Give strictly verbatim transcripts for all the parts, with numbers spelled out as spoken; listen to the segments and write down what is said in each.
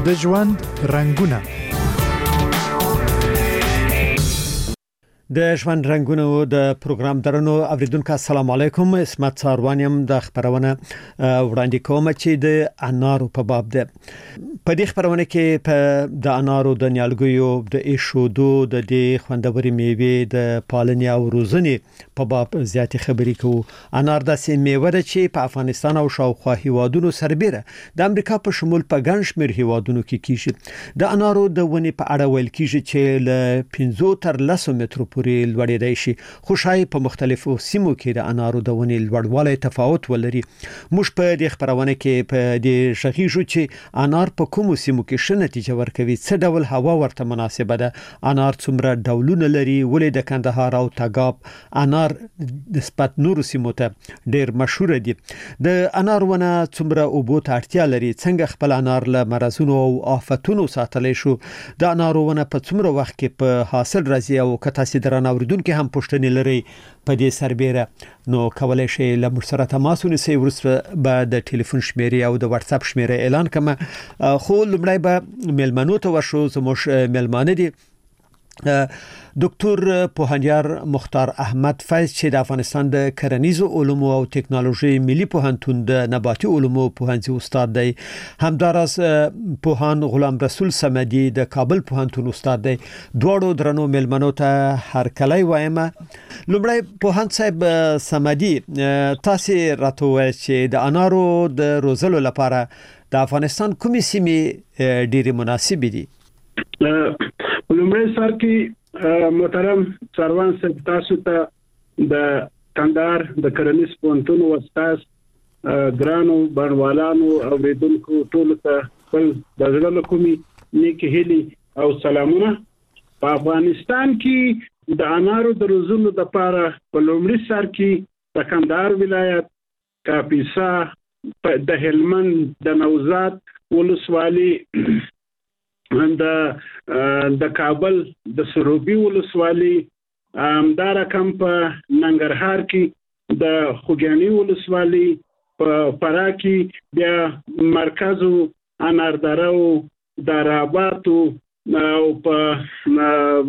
د ژوند رنگونه. د ژوند رنگونه د پروګرام درنو اوریدونکو السلام علیکم. اسمت ساروانیم د خبرونه وړاندې کوم چې د انارو په باب ده. په دې خبرونه کې په د انارو د نیالګیو د ایشودو د دې خوندوري میوه د پالنې او روزنې په باب زیاتې خبرې کوو. انار د سیمې میوه ده چې په افغانستان او شاوخوا هیوادونو سربېره د امریکا په شمول په ګڼ شمېر هیوادونو کې کیږي. د انارو د ونې په اړه ویل کیږي چې له پنځه تر لس مترو پورې لوړېدای شي، خو شای په مختلفو سیمو کې د انارو د ونې لوړوالی تفاوت ولري. موږ په دې خبرونه کې په دې شغیږو چې انار په کومو سیمو کې ښه نتیجه ورکوي، څه ډول هوا ورته مناسبه ده، انار څومره ډولونه لري، ولې د کندهار او تګاب انار نسبت نورو سیمو ته ډېر مشهور دي، د انار ونه څومره اوبو ته اړتیا لري، څنګه خپل انار له مرزونو او آفتونو ساتلی شو، د انارو ونه په څومره وخت کې په حاصل راځي، او که تاسو درنه اوریدونکو هم پوښتنې لري په دې سربېره نو کولای شئ له موږ سره تماس ونیسئ. ورسره به د ټلیفون شمیرې او د واتس اپ شمیرې اعلان کوم، خو لومړی به میلمنو ته ورشو. زموږ میلمانه دي ډاکټر پوهنیار مختار احمد فیض چې د افغانستان د کرنیزو علومو او ټکنالوژي ملي پوهنتون د نباتي علومو پوهنځي استاد دی. همداراز پوهان غلام رسول صمدي د کابل پوهنتون استاد دی. دواړو درنو میلمنو ته هرکلی وایم. لومړی پوهان صاحب صمدي، تاسو راته وایئ چې د انارو د روزلو لپاره د افغانستان کومې سیمې ډېرې مناسبې دي؟ لومړی سر کې محترم سروان صاحب، تاسو ته د کندهار د کرنیز پوهنتون استاد ګرانو بڼوالانو او اوریدونکو ټول ته خپل د زړه له کومې نیکې هیلې او سلامونه. په افغانستان کې د انارو د روزلو لپاره په لومړي سر کې د کندهار ولایت، کاپیسا، د هلمند د نوزاد ولسوالي، د د کابل د سروبي ولسوالي، دا رقم په ننګرهار کې د خوږیاڼي ولسوالي، په فراه کې بیا مرکزو اناردره او داراباد او په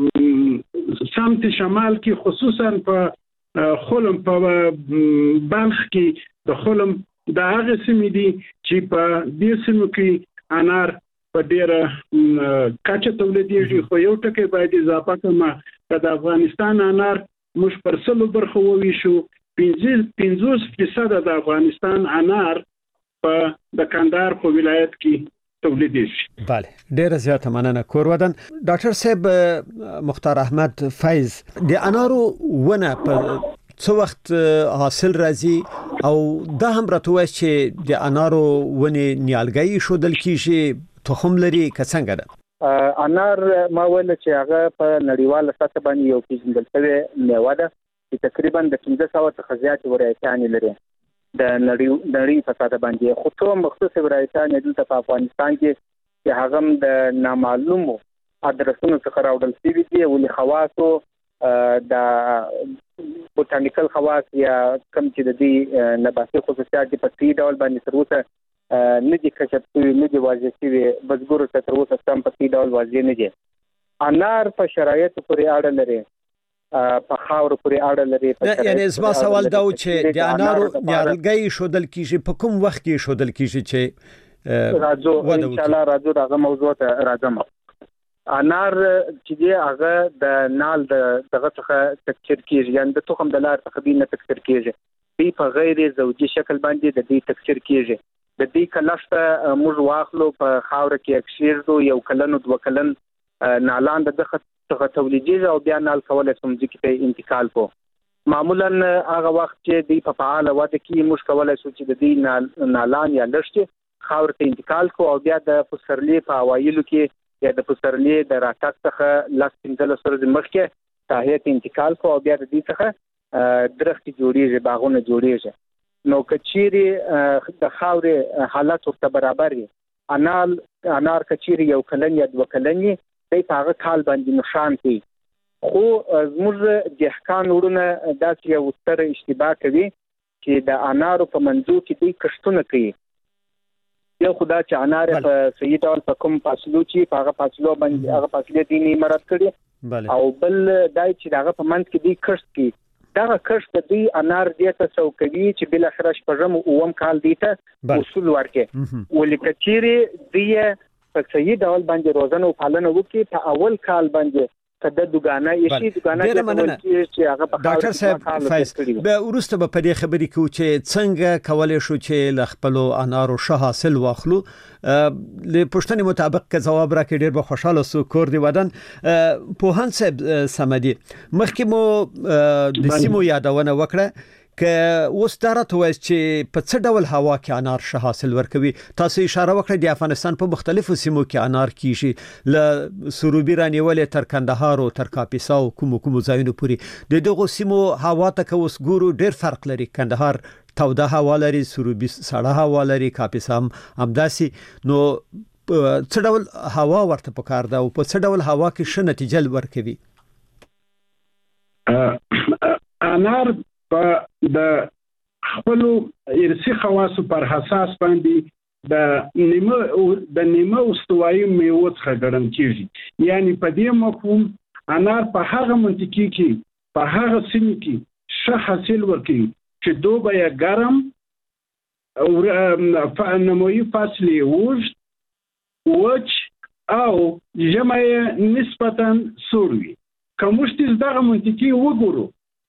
سمت شمال کې خصوصا په خلم په بلخ کې د خلم د هغه سیمې دي چې په دې سیمو کې انار په ډیره کچه تولیدېږي. خو یو ټکی باید اضافه کړم، د افغانستان انار موږ پر سلو برخو وویشو، پنځوس فیصد د افغانستان انار په د کندهار په ولایت کې تولیدېږي. بله، ډیره زیاته مننه. کور ودان ډاکټر صاحب مختار احمد فیض، د انارو ونه په څو وخت حاصل راځي، او دا هم راته وایي چې د انارو ونې نیالګي شودل کیږي، تخم لري که څنګه ده؟ انار ما ویل چې هغه په نړیواله سطح باندې یو پیژندل شوی میوه ده چې تقریبا د پنځه سوه څخه زیاتې ورایتیانې لري د نړۍ نړۍ په سطح باندې، خو څو مخصوصې ورایتیانې دلته په افغانستان کې چې هغه هم د نامعلومو ادرسونو څخه راوړل شوي دي، ولې خواصو د بوټانیکل خواص یا کوم چې د دې نباتي خصوصیات په صحیح ډول باندې تر اوسه نه دي کشف شوي، نه دي واضح شوي، بزګرو ته تر اوسه سم په صحیح ډول واضح نه دي. انار په شرایطو پورې اړه لري، په خاورو پورې اړه لري. یعنی زما سوال دا و چې د انارو نیالګي شودل کیږي په کوم وخت کې شودل کیږي؟ چې راځو ان شاء الله راځو دغه موضوع ته راځم. انار چې دی هغه د نال د دغه څخه تکثیر کیږي، یعنی د تخم د لار څخه بینه تکثیر کیږي، دی په غیر زوجي شکل باندې د دې تکثیر کیږي. د دې کلشته موږ واخلو په خاور کې اکشیرزو یو کلن او دو کلن نالان د دغه څخه تولیدېږي او بیا نال کولای شو ځکه ته انتقال کو. معمولا هغه وخت چې د په فعال وده کې موږ کولای شو چې د دې نالان یا لښتې خاور ته انتقال کو، او بیا د پسرلی په اوایلو کې یا د پسرلی د راتګ څخه لس پنځلس ورځې مخکې ساحې ته انتقال کو، او بیا د دې څخه درخت جوړیږي، باغونه جوړیږي. نو کچيري د خاورې حالت ورته برابر وي، انال انار کچيري یو کلن یا دو کلن دی په هغه کال باندې نشان کوي. خو زموږ دهقان ورونه داسې یو ستر اشتباه کوي چې د انارو په منځو کې دوی کښتونه کوي. یو خدا چې انار په صحیح ډول په کوم فاصلو چې هغه فاصلو باندې هغه فاصله دي نه مراد کړي او بل دای چې هغه په منځ کې دی کښت کې دا کښت دی انار دې ته څوکوي چې بل اخر شپږم اوم کال دی ته اصول ورکه ولکچيري دی په صحیح ډول باندې روزانه پالنه وکړي په اول کال باندې کده دګانه یشي دګانه چې هغه په ډاکټر صاحب فایز به ورسته په دې خبرې کې چې څنګه کولای شو چې ل خپل انارو شه حاصل واخلو له پښتني مطابق که جواب راکړي ډېر به خوشاله سو کور دی ودان په هان صاحب سمدي مخکې مو د سیمو یادونه وکړه که اوس درته وایي چې په څه ډول هوا کې انار شه حاصل ورکوي تاسو اشاره وکړه د افغانستان په مختلفو سیمو کې انار کیږي ل سروبي رانیولې تر کندهار او تر کاپیسا او کوم کوم ځایونو پورې د دغه سیمو هوا ته که اوس ګورو ډېر فرق لري کندهار توده هوا لري سروبي سړه هوا لري کاپیسا هم همداسي نو څه ډول هوا ورته پکار ده او په څه ډول هوا کې ښه نتیجه ورکوي انار په د خپل ارثي خواصو پر اساس باندې د نیمه د نیمه استوایي میوه څخه ګڼل کیږي یعنی په دې مفهوم انار په هغه منطقي کې په هغه سیمه کې ښه حاصل ورکوي چې دوبه یې ګرم او نموي فاصله وږد وچ او ژمی نسبتا سور وي کومشت دغه منطقي وګورو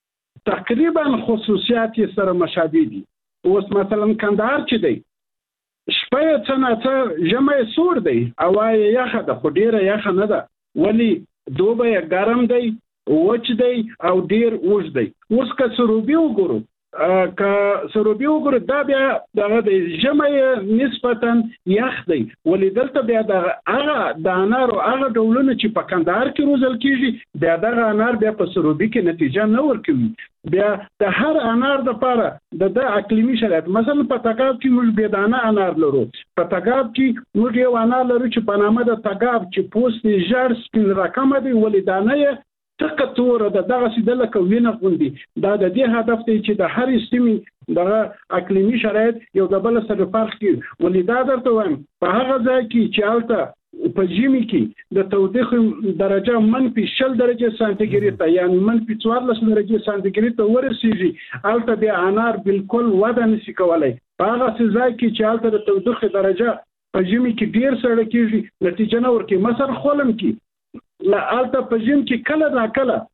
تقریبا خصوصیات یې سره مشابه دي اوس مثلا کندهار چې دی شپه څنګه ژمی سور دی او یخه ده خو ډیره یخه نه ده ولی دوبه یې ګرم دی وچ دی او ډیر اوږد دی اوس که سروبي وګورو که سروبي وګورو دا بیا دغه د ژمی نسبتا یخ دی ولی دلته بیا د هغه د انارو هغه ډولونه چې په کندهار کې روزل کیږي بیا دغه انار بیا په سروبي کې نتیجه نه ورکوي بیا د هر انار لپاره د د اقلیمي شرایط مثلا په تګاب کې موږ بيدانه انار لرو په تګاب کې موږ یو انار لرو چې په نامه د تګاب چې پوست یې ژړ سپین رقم دی ولې دانه تک تور د دغه سیدله کوینه غوندي دا د دې هدف دی چې د هر سیمې دغه اقلیمي شرایط یو د بل سره فرق کوي ولې دا درته وایم په هغه ځای کې چې البته په ژمي کې د تودوخه درجه منفي شل درجه سانتیګریډ ته یعنی منفي څوارلس درجه سانتیګریډ ته ورسیږي البته د انار بالکل وده نشي کولای په هغه ځای کې چې البته د تودوخه درجه په ژمي کې ډیر سړه کیږي نتیجه نه ورکي مثلا خولم کې لا الته په ژم کې کله دا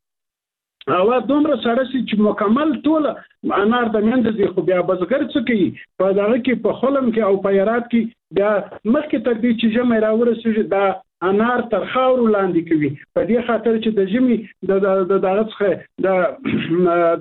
کله او دومره سره چې مکمل ټول انار د مند دي خو بیا بزګر څه کوي په دغه کې په خلم کې او په یارات کې بیا مخکې تر دې چې ژمه راورسېږي دا انار تر خاور لاندې کوي په دې خاطر چې د ژمي د د دغه څخه د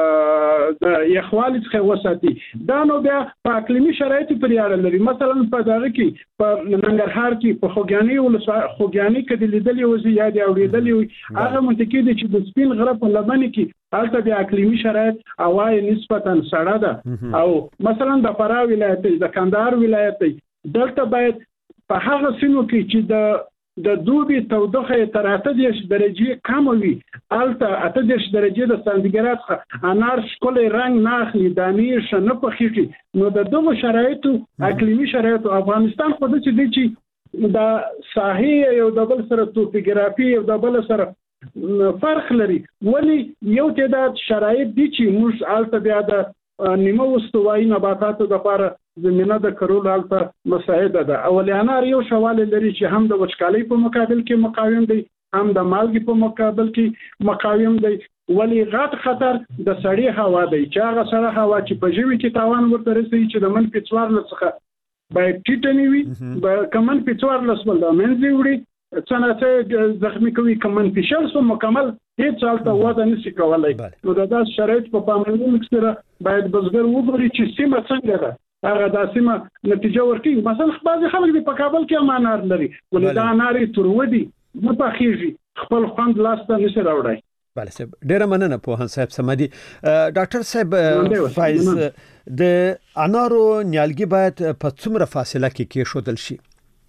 د د یخوالي څخه وساتي دا نو بیا په اقلیمي شرایطو پورې اړه لري مثلا په دغه کې په ننګرهار کې په خوګیاني ولسوالۍ خوګیاني کې د لیدلې وزي یا د اوریدلې هغه منطقي دي چې د سپین غره په لمن کې هلته د اقلیمي شرایط اوای نسبتا سړه ده او مثلا د فراه ولایت د کندهار ولایت دلته باید په هغه سینو کې چې د د دوبي تودوخه تر اته دېرش درجه کم وي الته اته دېرش درجه د سانتیګریډ انار ښکلی رنګ نه اخلي دانې ښه نه پخېږي نو د دغو شرایطو اقلیمي شرایطو افغانستان خو داسې دی چې د ساحې یو د بل سره توپوګرافي یو د بل سره فرق لري ولی یو تعداد شرایط دي چې موږ الته بیا د نیمه استوایي نباتاتو لپاره زمينه د کرول الته مساعده ده اولیانه یو شواله لري چې هم د وچکالۍ په مقابل کې مقاوم دي هم د مالګې په مقابل کې مقاوم دي ولی غټ خطر د سړی هوا دی چې هغه سړی هوا چې په ژمي کې تاوان ورته رسي چې د منفي څوارلس څخه باید ټیټنی وي به کمن په څوارلس ول د منځي وړي څنګه زخمی کوي کمن په شل سو مکمل هیڅ حالت وده نشي کولای نو دا د شرایط په پاملرنه سره باید بزګر وګوري چې سیمه څنګه ده هغه د سیمه نتیجه ورکړي مثلا بعضی خلک د په کابل کې امانار لري ولې دا اناري ترودي نه پخېږي خپل خوند لاسته نشي راوړای بله صاحب ډیره مننه پوهان صاحب سمدي ډاکټر صاحب فایز د انارو نیالګي باید په څومره فاصله کې کېښودل شي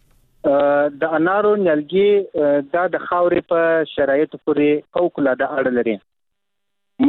د انارو نیالګي دا د خاورې په شرایطو پورې فوق العاده اړه لري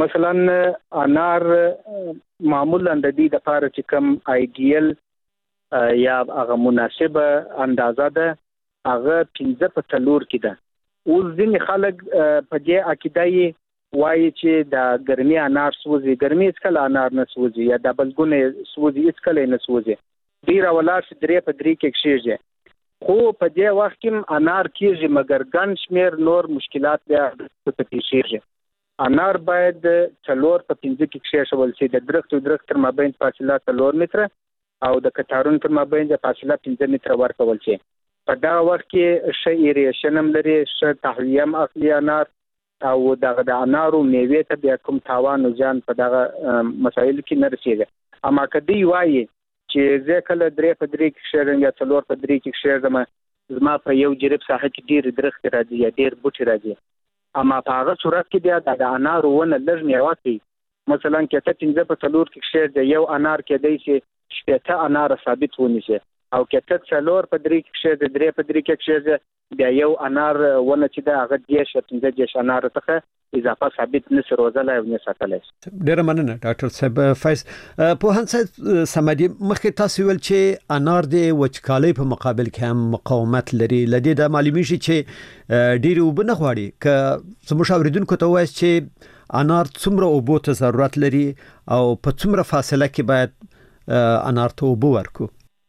مثلا انار معمولا د دې د لپاره چې کوم آیډیل یا هغه مناسبه اندازه ده هغه پنځه په څلور کې ده. اوس ځینې خلک په دې عقیده یې وایي چې د ګرمي انار سوځي، ګرمي هیڅ کله انار نه سوځي، یا د بلګونه سوځي هیڅ کله نه سوځي، ډیر ولاړ شي درې په درې کې کېږي. خو په دې وخت کې انار کېږي مګر ګڼ شمېر نور مشکلات بیا په پیښیږي. انار باید څلور په پنځه کې کېښول شي، د درخت او درخت تر مابین فاصله څلور متره او د کتارون تر مابین د فاصله پنځه متره ورکول شي. په دا وخت کې ښه ایریشن هم لري، ښه تهویه هم اخلي انار، او دغه د انارو میوې ته بیا کوم تاوان او زیان په دغه مسایلو کې نه رسېږي. اما که دوی وایي چې زه کله درې په درې کې کښېږدم یا څلور په درې کې کښېږدم، زما په یو جریب ساحه کې ډېر درخت راځي یا ډېر بوټي راځي، اما په هغه صورت کې بیا د انارو ونه لږ میوه کوي. مثلا که ته پنځه په څلور کې کښېږدې، یو انار کېدی شي شپېته انار ثابت ونیسي، او که ته څلور په درې کې کښېږدې، درې په درې کې کښېږدې، بیا یو انار ونه چې ده هغه دېرش یا پنځه دېرش انارو څخه اضافه ثابت نشي روزلی او نه ساتلی شي. ډېره مننه ډاکټر صاحب. فیض پوهاند صاحب صمدي، مخکې تاسو ویل چې انار د وچکالۍ په مقابل کې هم مقاومت لري. له دې دا معلومیږي چې ډېرې اوبه نه غواړي. که زموږ اورېدونکو ته ووایاست چې انار څومره اوبو ته ضرورت لري او په څومره فاصله کې باید انار ته اوبه ورکو؟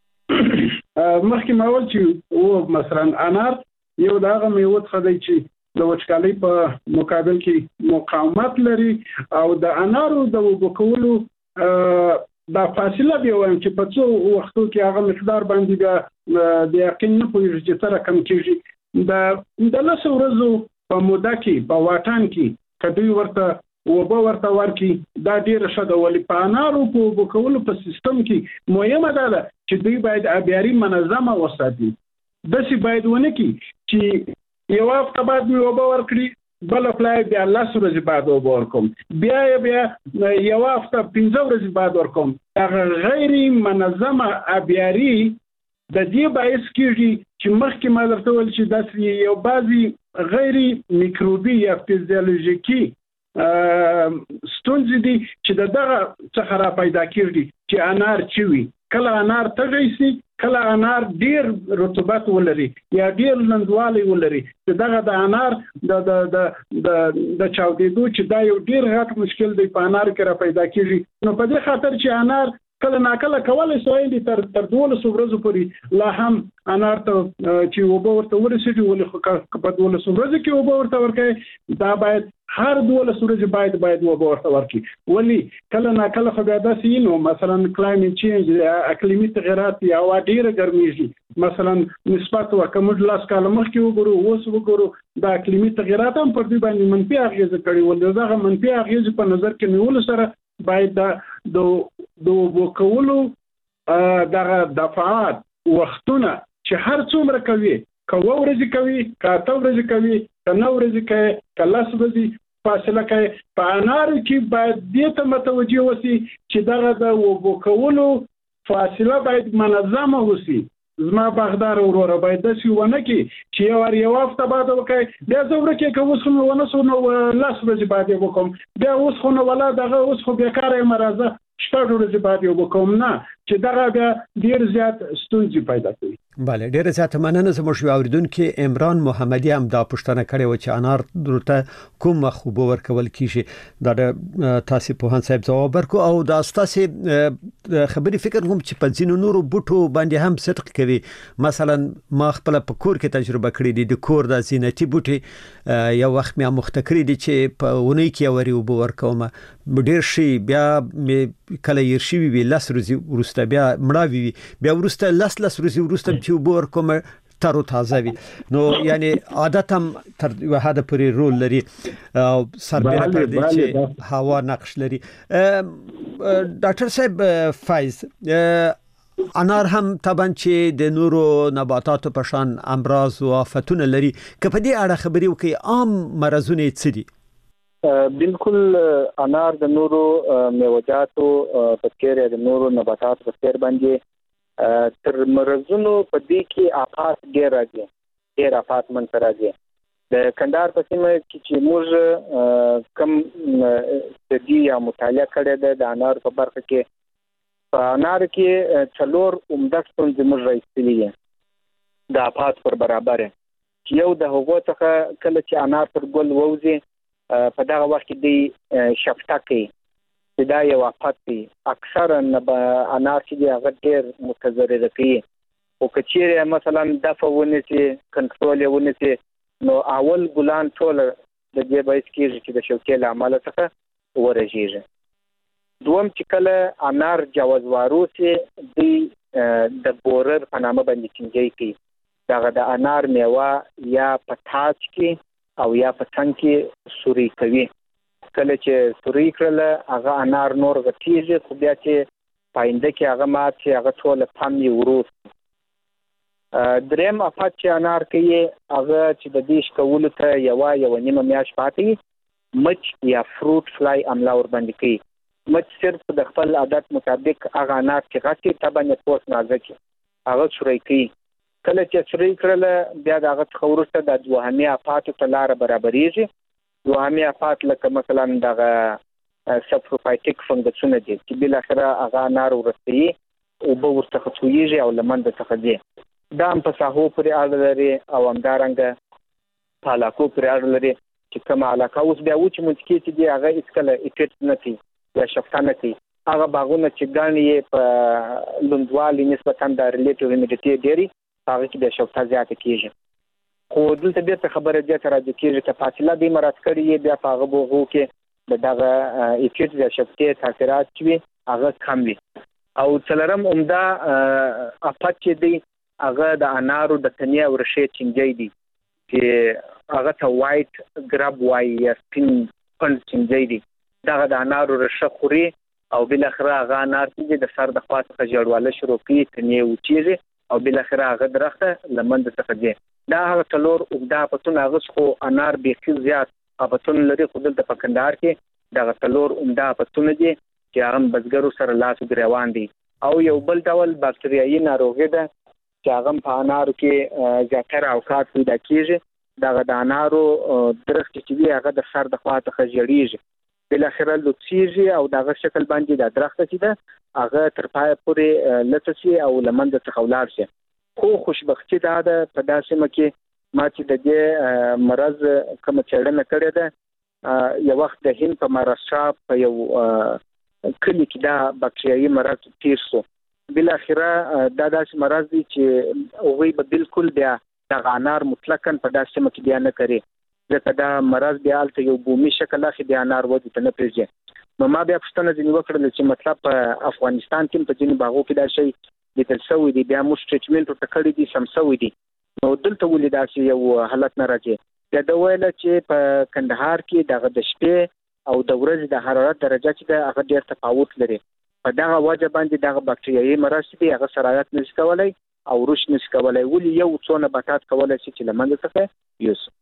مخکې ما ویل چې او مثلا انار یو د هغه میوه څخه دی چې د وچکالۍ په مقابل کې مقاومت لري، او د انارو د اوبه کولو دا فاصله بیا وایم چې په څو وختو کې هغه مقدار باندې بیا د یقین نه پوهېږي چې څه رقم کېږي. د د لسو ورځو په موده کې په واټن کې که دوی ورته اوبه ورته ورکړي دا ډېره ښه ده. ولې په انارو په اوبه کولو په سیستم کې مهمه دا ده چې دوی باید آبیاري منظمه وساتي. داسې باید ونه کړي چې یو هفته بعد مې اوبه ورکړي، بله پلای بیا لس ورځې بعد اوبه ورکوم، بیا یې بیا یو هفته پنځه ورځې بعد ورکوم. هغه غیر منظمه آبیاري د دې باعث کېږي چې مخکې ما درته ویل چې داسې یو بعضې غیر میکروبي یا فیزیولوژیکي ستونزې دي چې د دغه څخه را پیدا کېږي چې انار چوي. کله انار تږی شي، کله انار ډیر رطوبت ولري یا ډیر لندوالی ولري، چې دغه د انار د د د د چاودېدو چې دا یو ډیر غټ مشکل دی په انار کې را پیدا کېږي. نو په دې خاطر چې انار کله ناکله کولی شي تر تر دولسو ورځو پورې لا هم انار ته چې اوبه ورته ورسېږي، ولې خو په دولسو ورځو کې اوبه ورته ورکوي دا باید هر دولس ورځې باید باید اوبه ورته ورکړي. ولې کله ناکله خو بیا داسې وي، نو مثلا کلایمټ چینج، اقلیمي تغیرات، یا هوا ډېره ګرمېږي. مثلا نسبت ورکه موږ لاس کاله مخکې وګورو، اوس وګورو دا اقلیمي تغیرات هم پر دوی باندې منفي اغېزه کړې. ولې دغه منفي اغېزې په نظر کې نیولو سره باید د د اوبه کولو دغه دفعات وختونه چې هر څومره کوي، که اووه ورځې کوي، که اته ورځې کوي، که نه ورځې کوي، که لس ورځې فاصله کوي، په انارو کې باید دې ته متوجه وسی چې دغه د اوبه کولو فاصله باید منظمه وسی. زما باغدار وروره باید داسې ونه کړي چې یو وار یو هفته بعد وکړي، بیا زه ورکې که اوس خو مې ونه سو نو لس ورځې بعد یې وکړم، بیا اوس خو نو ولا دغه اوس خو بېکاره یم راځه شپږ ورځې بعد یې وکړم. نه، چې دغه بیا ډېر زیات ستونزې پیدا کوي. بله، ډېره زیاته مننه. زموږ یو اورېدونکي عمران محمدي هم دا پوښتنه کړې وه چې انار ورته کوم وخت اوبه ورکول کېږي. دا د تاسې پوهاند صاحب ځواب ورکړو، او دا ستاسې خبرې فکر کوم چې په ځینو نورو بوټو باندې هم صدق کوي. مثلا ما خپله په کور کې تجربه کړې دي، د کور د زینتي بوټي یو وخت مې اموخته کړي دي چې په اونۍ کې یو وارې اوبه ورکوم، ډېر شي، بیا مې کله یې شوي وي لس ورځې وروسته بیا مړاوي وي، بیا وروسته لس لس ورځې وروسته چې اوبه ورکوم تر او تازه وي. نو یعنی عادت هم تر یوه حده پورې رول لري او سربیره پر دی چې هوا نقش لري. ډاکټر صاحب فیض، انار هم طبعا چې د نورو نباتاتو په شان امراض او آفتونه لري، که په دې اړه خبرې وکړئ عام مرضونه یې څه دي؟ بالکل انار د نورو میوه‌جاتو په څېر یا د نورو نباتاتو په څېر باندې تر مرضونو په دې کې آفات ډېر راځي، ډېر آفات منځته راځي. د کندهار په سیمه کې چې موږ کم تدي یا مطالعه کړې ده د انار په برخه کې، په انار کې څلور عمده ستونزې موږ راایستلي دي د آفات پر برابر. یو د هغو څخه کله چې انار پر ګل ووځي په دغه وخت کې د شفټه کوي چې دا یو آفت دی. اکثرا انار چې دی هغه ډېر متضرر کوي، او که چیرې مثلا دفع ونیسي، کنټرول یې ونیسي، نو اول ګلان ټول د دې باعث کېږي چې د شوکې له امله څخه ورژېږي. دوم چې کله انار جوازوارو سي دی د بورر په نامه باندې چینجی کوي. دغه د انار میوه یا په تاج کې او یا په څنګ کې سوري کوي. کله چې سوري کړله هغه انار نور غټیږي، خو بیا چې پاینده کې هغه مات چې هغه ټول پم یې وروست. دریم افات چې انار کوي هغه چې د دې شکولو ته یوه یوه نیمه میاشت پاتې مچ یا فروټ فلای حمله ورباندې کوي. مچ صرف د خپل عادت مطابق هغه انار چې غټي طبعا پوست نازک هغه سوري کوي. کله چې سوري کړله بیا د هغه څخه وروسته د دوهمي افاتو ته لاره برابریږي. دوهمي افات لکه مثلا دغه سپروفایټیک فنګسونه دي چې بالاخره هغه انار ورسوي، اوبه ورڅخه تویږي او له منځه څخه ځي. دا هم په ساحو پورې اړه لري او همدارنګه په علاقو پورې اړه لري چې کومه علاقه اوس بیا وچې منطقې چې دي هغه هېڅکله افیکټ نه کوي یا شفته نه کوي. هغه باغونه چې ګڼ یې په لوندوالي نسبتا د ریلیټیو هیومیډیټي ډېري هغه کې بیا شفته زیاته کېږي. خو دلته بېرته خبره دې ته راجع کېږي چې فاصله دې مراعات کړې یې بیا په هغه بوغو کې د دغه افیکټ یا شفتې تاثیرات چې وي هغه کم وي. او څلورم عمده افت چې دی هغه د انارو د تنې او ریښې چینجی دی چې هغه ته وایټ ګراب وایي یا سپین پنډ چینجی دی. دغه د انارو ریښه خوري او بالاخره هغه انار چې د سر د خوا څخه ژیړوالی شروع کوي، تنې وچیږي او بالاخره هغه درخته له منځه څخه ځي. دا هغه څلور اوږده افتونه هغه خو انار بیخي زیات افتونه لري، خو دلته په کندهار کې دغه څلور عمده افتونه دي چې هغه بزګرو سره لاس ګریوان دي. او یو بل ډول باکتریایي ناروغي ده چې هغه په انارو کې زیاتره اوقات پیدا کېږي. دغه د انارو درخت چې وي هغه د سر د خوا څخه ژیړېږي، بالاخره لوڅېږي او دغه شکل باندې د درخت چې ده هغه تر پایه پورې لڅ شي او له منځه څخه ولاړ شي. خو خوشبختي دا ده په دا سیمه کې ما چې د دې مرض کومه څېړنه کړې ده، یو وخت د هند په مهاراشټرا په یو کلي کې دا باکتریایي مرض تیر شو. بالاخره دا داسې مرض دی چې هغوی به بالکل بیا دغه انار مطلقاً په داسې سیمه کې بیا نه کوي، ځکه دا مرض بیا هلته یو بومي شکل اخلي، بیا انار ودې ته نه پرېږدي. نو ما بیا پوښتنه ځینې وکړله چې مطلب په افغانستان کې په ځینې باغو کې دا شی لیدل شوی دی، بیا موږ ټریټمنټ ورته کړی دي، سم شوی دی، نو دلته ولې داسې یو حالت نه راځي. بیا ده ویله چې په کندهار کې دغه د شپې او د ورځې د حرارت درجه چې ده هغه ډېر تفاوت لري. په دغه وجه باندې دغه باکتریایي مرض چې دی هغه سرایت نشي کولی او رشد نشي کولی. ولې یو څو نباتات کولی شي چې له منځه څخه یوسي.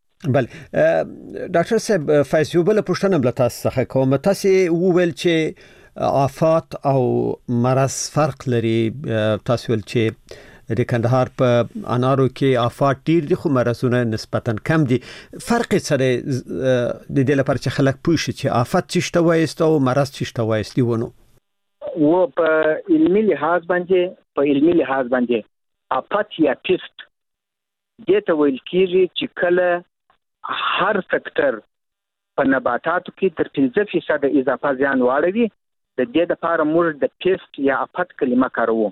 بله ډاکټر صاحب، فیض یو بله پوښتنه بله تاسو څخه کوم. تاسې وویل چې آفات او مرض فرق لري. تاسو ویل چې د کندهار په انارو کې آفات ډیر دي خو مرضونه نسبتا کم دي. فرق څه دی د دې لپاره چې خلک پوه شي چې آفت څه شته وایست او مرض څه شته وایست ونه؟ و په علمي لحاظ باندې په علمي لحاظ باندې آفت یا پیست دې ته ویل کېږي چې کله هر سکتر په نباتاتو کې تر پنځه فیصده اضافه زیان واړوي. د دې لپاره موږ د پیست یا آفت کلمه کاروو.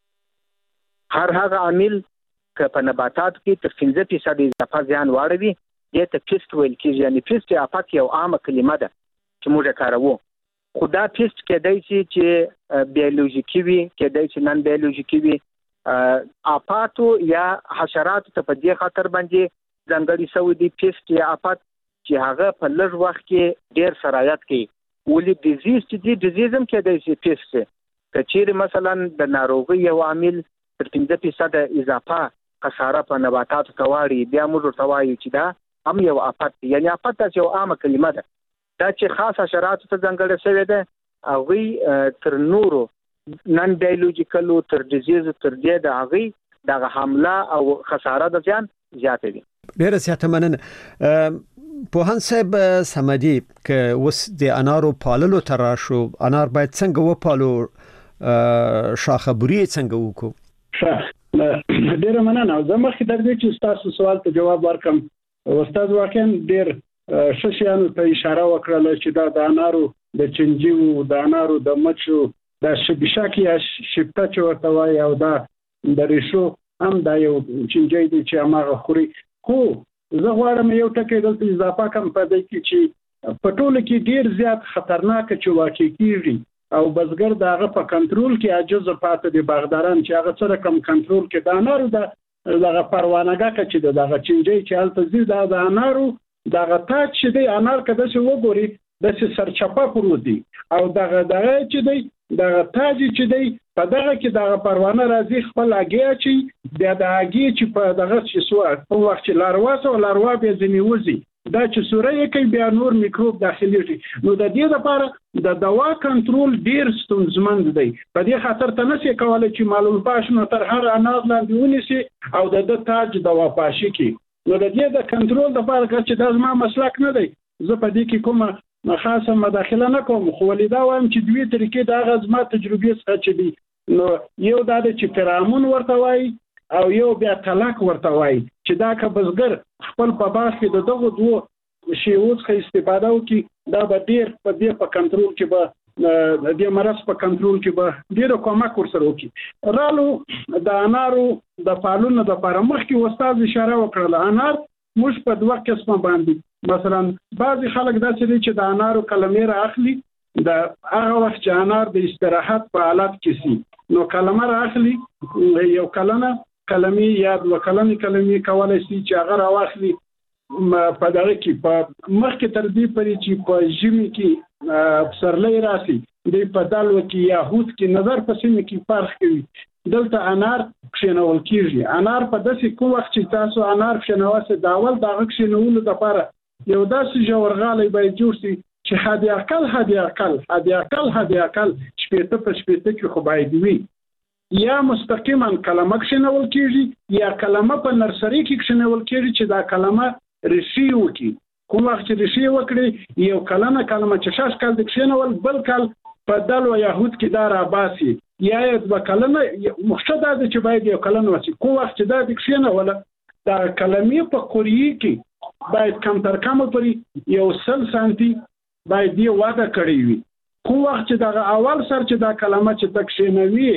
هر هغه عامل که په نباتاتو کې تر پنځه فیصده اضافه زیان واړوي دې ته پیست ویل کېږي. یعنې پیست یا آفت یو عامه کلمه ده چې موږ کاروو. خو دا پیست کېدای شي چې بیولوژیکي وي، کېدای شي نن بیولوژیکي وي. آفاتو یا حشراتو ته په دې خاطر باندې ځانګړي شوی دی پیست یا آفت چې هغه په لږ وخت کې ډېر سرایت کوي. ولې ډیزیز چې دی ډیزیز هم کېدای شي پیست شي. که چیرې مثلا د ناروغۍ یو عامل تر پنځه فیصده اضافه خساره په نباتاتو ته واړي، بیا موږ ورته وایو چې دا هم یو آفت دی. یعنې آفت داسې یو عامه کلمه ده. دا چې خاص حشراتو ته ځانګړې شوې ده هغوی تر نورو نن بیولوژیکلو تر ډیزیزو تر دې د هغوی دغه حمله او خساره د زیان زیاته وي. ډېره زیاته مننه. پوهاند صاحب صمدي، که اوس د انارو پاللو ته راشو، انار باید څنګه وپالو شاخبري څنګه وکړو؟ ډیر مننه. زه مخکې د دې چې تاسو سوال ته جواب ورکم، استاد واقعا ډیر ښه شیانو ته اشاره وکړه چې دا د انارو د چنجیو، د انارو د مچو، د شبشاکي یا شپته چې ورته وایي، او دا د ریشو هم دا یو چنجی دی چې هغه خوري. خو زه غواړم یو ټکی دلته اضافه کوم په دې کې چې په ټوله کې ډیر زیات خطرناک چې واقع کیږي او بزګر دغه په کنټرول کې عاجز پاتې دي. باغداران چې هغه سره کم کنټرول کې د انارو د دغه پروانګه چې دغه چنجي چې هلته زی د انارو دغه تاج چې دی انار کده چې وګوري د سرچپه پروت دی او دغه دغه چې دی دغه تاج چې دی په دغه کې دغه پروانه راځي خپل اگې چې د اگې چې په دغه چې سو په وخت چې لارواس او لاروا به ځنی وځي دا چې سورې کې بیا نور میکروب داخلي. نو د دې لپاره د دوا کنټرول ډیر ستونزمن دی. په دې خاطر ته نشي کولای چې معلوم پاشنه تر هر انار لاندې ونیسي او د تاج دوا پاشي کی. نو د دې د کنټرول لپاره چې دا زما مسلک نه دی، زه په دې کې کومه خاصه مداخله نه کوم، خو ولیدا وایم چې دوی طریقې د غزما تجربې څخه چې دی. نو یو دا چې فرامون ورته وایي او یو بیا طلاق ورته وایي چې دا که بزګر خپل په باغ کې د دغه دوه شیوو څخه استفاده وکړي دا به ډیر په دې په کنټرول کې به د دې مرض په کنټرول کې به ډیر کومک ورسره وکړي. رالو د انارو د فعالونو د لپاره مخکې استاد اشاره وکړه، انار موږ په دوه قسمه باندې مثلا بعضی خلک داسې دي چې د انارو کلمې را اخلي د هغه وخت چې انار د استراحت په حالت کې سي، نو کلمه را اخلي یو کلمه کلمې یا دوه کلمې کلمې کولای شي چې هغه راواخلي په دغه کې په مخکې تر دې پرې چې په ژمي کې پسرلی راسي دی په دالو کې یا هوت کې نظر په سیمه کې فرق کوي. دلته انار کښېنول کېږي. انار په داسې کوم وخت چې تاسو انار کښېنواسئ د اول د هغه کښېنولو لپاره یو داسې ژورغالی باید جوړ شي چې حد اقل حد اقل حد اقل حد اقل شپېته په شپېته کې خو باید وي. یا مستقیما کلمه کښېنول کېږي یا کلمه په نرسري کې کښېنول کېږي چې دا کلمه ریشي وکړي. کوم وخت چې ریشي وکړي یو کلمه کلمه چې شاش کال د کښېنول بل کال په دلو یهود کې دا راباسي یا یې دوه کلمه مخشه دا چې باید یو کلمه وشي. کوم وخت چې دا د کښېنول دا کلمې په قوریې کې باید کم تر کمه پرې یو سل سانتي باید یې واده کړی وي. کوم وخت چې دغه اول سر چې دا کلمه چې د کښېنوي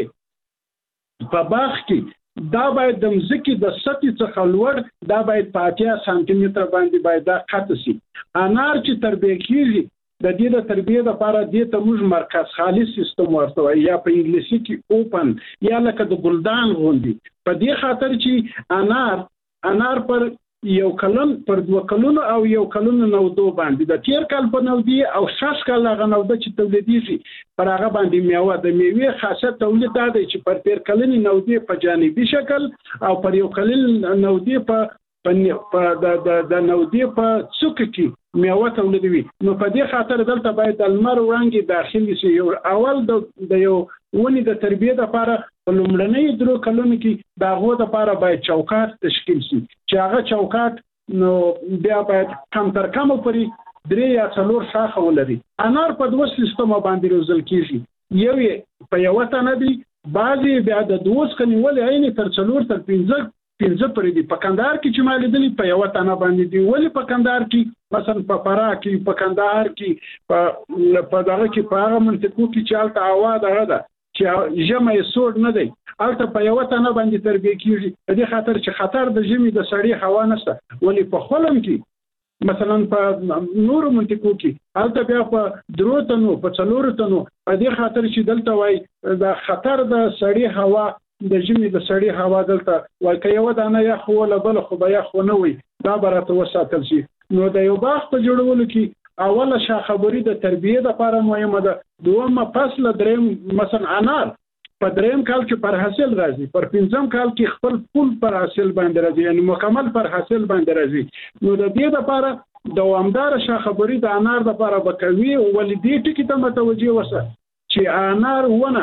په باغ کې دا باید د مځکې د سطحې څخه لوړ دا باید په اتیا سانتي متره باندې باید دا قطع شي. انار چې تربیه کېږي د دې د تربیې لپاره دې ته موږ مرکز خالص سیستم ورته وایي یا په انګلیسي کې اوپن یا لکه د ګلدان غوندي. په دې خاطر چې انار انار پر یو کلن پر دوه کلونو او یو کلونو نودو باندې د تیر کال په نودي او شش کال هغه نوده چې تولیدېږي پر هغه باندې میوه د میوې خاصه تولید دا دی چې پر تیر کلنی نودي په جانبي شکل او پر یو کلن نودي په په د د نودي په څوک کې میوه تولیدوي. نو په دې خاطر دلته باید د لمر وړانګې داخلي شي. یو اول د د یو ونې د تربیې لپاره په لومړنۍ درو کلونو کې د هغو لپاره باید چوکاټ تشکیل شي چې هغه چوکاټ نو بیا باید کم تر کمه پورې درې یا څلور شاخه ولري. انار په دوه سیستمه باندې روزل کېږي. یو یې په یوه تنه دی، بعضې بیا د دوه سکنې ولې عینې تر څلور تر پنځه پنځه پورې دي. په کندهار کې چې ما لیدلي په یوه تنه باندې دي. ولې په کندهار کې مثلا په فراه کې په کندهار کې په دغه کې په هغه منطقو کې چې هلته هوا دغه ده چې ژمی سوړ نه دی، هلته په یوه تنه باندې تربیه کېږي په دې خاطر چې خطر د ژمي د سړې هوا نشته. ولې په خلم کې مثلا په نورو منطقو کې هلته بیا په درو تنو په څلورو تنو په دې خاطر چې دلته وایي د خطر د سړې هوا د ژمي د سړې هوا دلته وایي که یوه دانه یخ وله بله خو به یخ ونه وي دا به راته وساتل شي. نو د یو باغ په جوړولو کې اوله شاخبري د تربیې لپاره مهمه ده. دومه فصل دریم مثلا انار په دریم کال کې پر حاصل راځي، پر پنځم کال کې خپل پول پر حاصل باندې راځي، یعنی مکمل پر حاصل باندې راځي. نو د دې لپاره دوامدار شاخبري د انار لپاره بکوي. ولې دې ټکي ته متوجه وسه چې انار ونه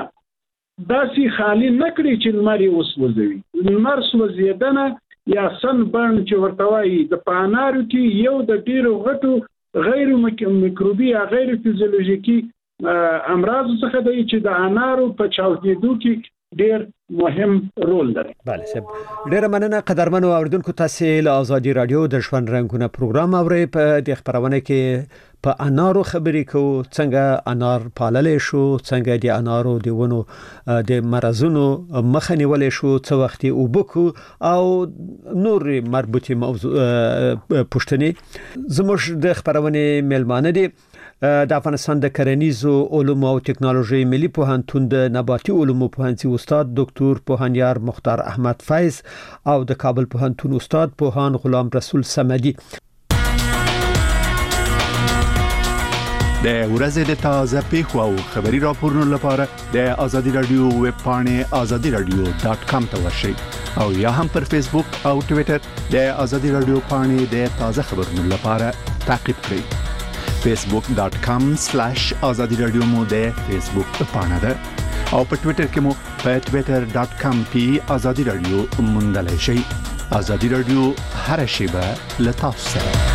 داسې خالی نه کړي چې لمر یې وسوځوي. لمر سوځېدنه یا سن برن چې ورته وایي د په انارو کې یو د ډېرو غټو غیر میکروبي یا غیر فیزیولوژیکي امراض څخه دی چې د انارو په چاودیدو کې ډیر مهم رول لري. بله سب ډیر مننه قدرمنو اوریدونکو، تاسو له آزادي رادیو د ژوند رنگونه پروګرام اورئ. په دې خبرونه کې په انارو خبرې کوو، څنګه انار پاللې شو، څنګه د انارو د ونو د مرزونو مخه نیولې شو، څو وخت وبکو او نور مربوطه موضوع پښتني. زموږ د خبرونه ملمانه دي د افغانستان د کرنیزو علومو او ټکنالوژي ملي پوهنتون د نباتي علومو پوهنځي استاد ډاکټر پوهنیار مختار احمد فیض او د کابل پوهنتون استاد پوهان غلام رسول صمدي. د ورځې د تازه پیښو او خبري راپورونو لپاره د آزادي رادیو ویب پاڼه آزادي رادیو ډاٹ کام ته ورشئ او یا هم پر فیسبوک او ټوئیټر د آزادي رادیو پاڼه د تازه خبرونو لپاره تعقیب کړئ. facebook dot com slash azadi radio مو د فیسبوک پاڼه ده او په ټوئیټر کې مو په twitter dot com پی azadi radio موندلای شئ. azadi radio هر شیبه له تاسو سره.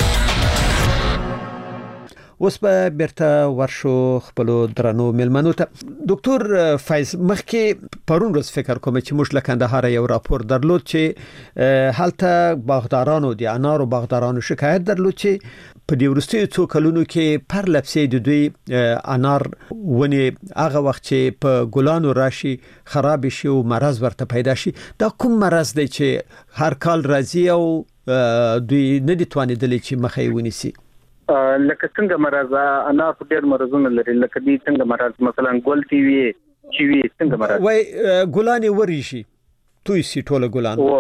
اوس به برته ورشو خپل درنو ملمنو ته. ډاکټر فیض، مخکې پرون روز فکر کوم چې موږ له کندهار یو راپور درلود چې هلته باغدارانو د انارو باغدارانو شکایت درلود چې په دې ورستي څو کلونو کې پر لپسې د دوی انار ونی هغه وخت چې په ګلانو راشي خراب شي او مرض ورته پیدا شي. دا کوم مرض دی چې هر کال راځي او دوی نه دي توانیدلی چې مخه یې ونیسي؟ لکه څنګه مرض انار په ډېر مرزونه لري، لکه دې څنګه مرض مثلا ګل تی وی چې وی څنګه مرض وای ګلانې ورشي توي سي ټوله ګلان او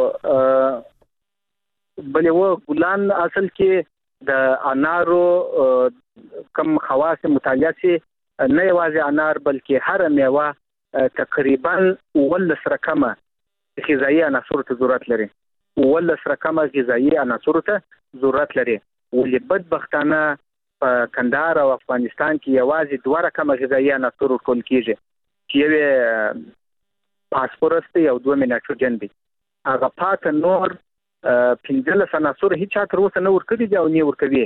بلې و ګلان اصل کې د انارو کم خواص مطالعه سي نه یوازې انار بلکې هر میوه تقریبا ولس رقمه غذایی عناصر ته ضرورت لري، ولس رقمه غذایی عناصر ته ضرورت لري. ولې بدبختانه په کندهار او افغانستان کې یوازې دوه رقمه غذایی عناصر ټول کیږي چې یو فاسفورس دی او دوه نایتروجن دی. هغه پات نور پنځلس عناصر هیڅ تر اوسه نه ورکړي دي او نه ورکوي.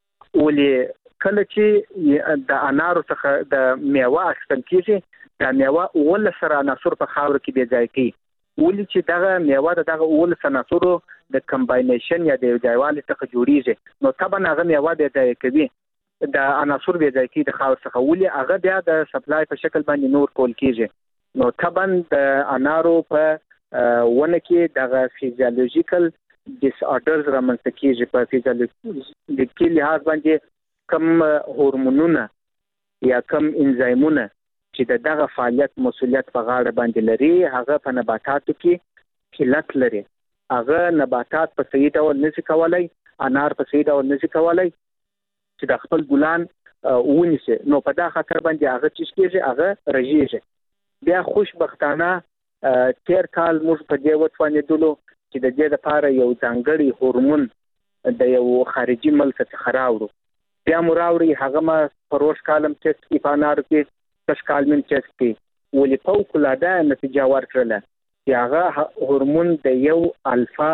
ولې کله چې د انارو څخه د میوه اخیستل کیږي د میوه ولس عناصر په خاور کې بې ځای کوي. ولې چې دغه میوه د دغه ولس عناصرو د کمباینیشن یا د یوځایوالي څخه جوړیږي، نو طبعا هغه میوه بې ځای کوي، د عناصر بې ځای کوي د خاور څخه. ولې هغه بیا د سپلای په شکل باندې نور کول کیږي، نو طبعا د انارو په ونه کې دغه فیزیولوژیکل ډیس آرډرز رامنځته کیږي. په فیزیولوژیکي لحاظ باندې کم هورمونونه یا کم انزایمونه چې د دغه فعالیت مسولیت په غاړه باندې لري هغه په نباتاتو کې قلت لري. هغه نباتات په صحیح ډول نشي کولای، انار په صحیح ډول نشي کولای چې د خپل ګلان ونیسي، نو په دا خاطر باندې هغه چې کېږي هغه رژیږي. بیا خوشبختانه تیر کال موږ په دې وتوانېدلو چې د دې لپاره یو ځانګړی هورمون د یو خارجي ملک څخه راوړو. بیا مو راوړي هغه ما پروش کالم ټیسټ کې په انارو کې تشکالمن ټیسټ کې ولې فوق العاده نتیجه ورکړله چې هغه هورمون د یو الفا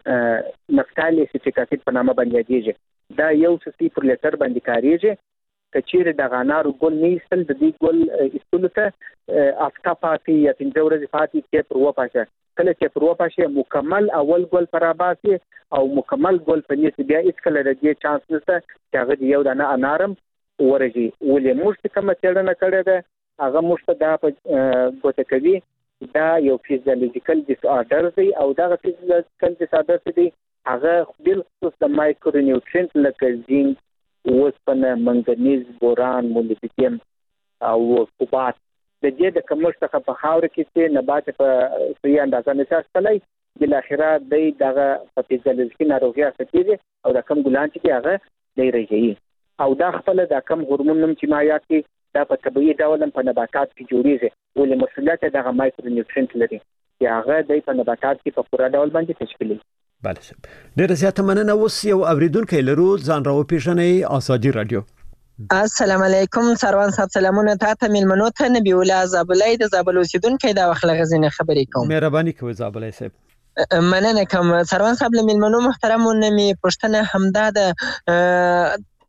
نفتالي اسیټیک په نامه باندې یادېږي. دا یو سي پر لیټر باندې کاریږي. کچېره د غانارو ګل نه ایستل د دې ګل ایستلو ته افتا پاتې یا پنځه ورځې پاتې کې پر وپاشه، کله چې پر وپاشه مکمل اول ګل پر اباسي او مکمل ګل په نیس بیا هیڅ کله د دې چانس نشته چې هغه یو دانه انارم ورږي. ولې موږ کوم چلنه کړې ده هغه موږ دا په ګوته کوي دا یو فیزیولوژیکل ډیس آرډر دی او دا فیزیولوژیکل ډیس آرډر دی هغه بالخصوص د مایکرو نیوټرینټ لکه زینک، اوسپنه، منګنیز، بوران، مولبدیم او فوسفات د دې د کمښت څخه په خاور کې چې نبات په صحیح اندازه نشي اخیستلی، بل اخره د دغه په فیزیولوژیکي ناروغي اخیستي او د کم ګلان چې هغه دی رژي او دا خپل د کم هورمون نوم چې ما یاد کړي دا په طبيعي ډول په نباتات کې جوړیږي. ولې مسؤلیت دغه مایکرو نیوټرینټ لري چې هغه د په نباتات کې په پوره ډول باندې تشکیلي. بله، ډېر زیاته مننه. اوس یو اوریدونکو لرو، ځان راو پیژنئ. آزادي رادیو. السلام علیکم سروان صاحب، سلامونه تاسو ملمنو ته. نبی الله زابلای د زابل اوسیدونکو د وخت لغزینه خبرې کوم. مهرباني کوئ زابلای صاحب. مننه کوم سروان صاحب. له ملمنو محترمو نه می پښتنه همدا د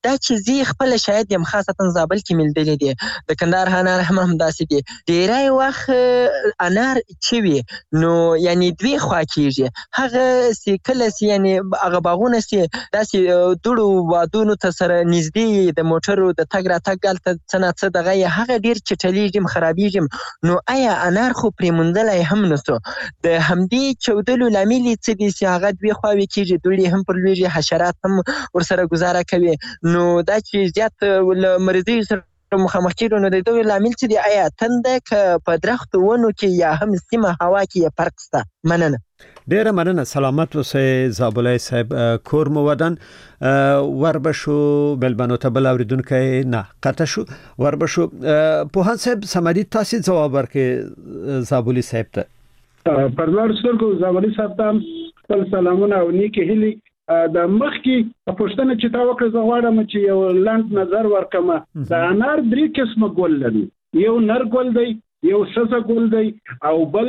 دا چې زی خپل شاید یم خاصتا زابل کې ملدلې دي د کندهار انار هم هم داسې دي ډیری وخت انار چې وي نو یعنی دوی خوا کېږي هغه سي کله سي یعنی هغه باغونه سي داسې دوړو وادونو ته سره نږدې د موټرو د تګ راتګ هلته څه نه څه دغه یې هغه ډېر چټلیږي خرابېږي نو آیا انار خو پرې موندلی هم نه سو د همدې چودلو لامل یې څه دي چې هغه دوې خواوې کېږي دوړې هم پر لویږي حشرات هم ورسره ګزاره کوي نو دا چې زیات له مریضیو سره مخامخ کېږو نو د دغه لامل څه دي آیا تنده که په درختو ونو کې یا هم سیمه هوا کې یې فرق شته؟ مننه. ډیره مننه. سلامت اوسئ زابلای صاحب. کور مو ودان وربشو بلبنو ته بل اوریدونکي نه قطع شو وربشو پوهان صاحب سمدي تاسو جواب ورکړئ زابلی صاحب ته. پرلار سترګو زابلی صاحب ته خپل سلامونه او نیکې هیلې. د مخکې پښتنه چې تا وکړه زه غواړم چې یو لاند نظر ورکم. د انار درې قسمه ګل لري، یو نر ګل دی، یو سزه ګل دی او بل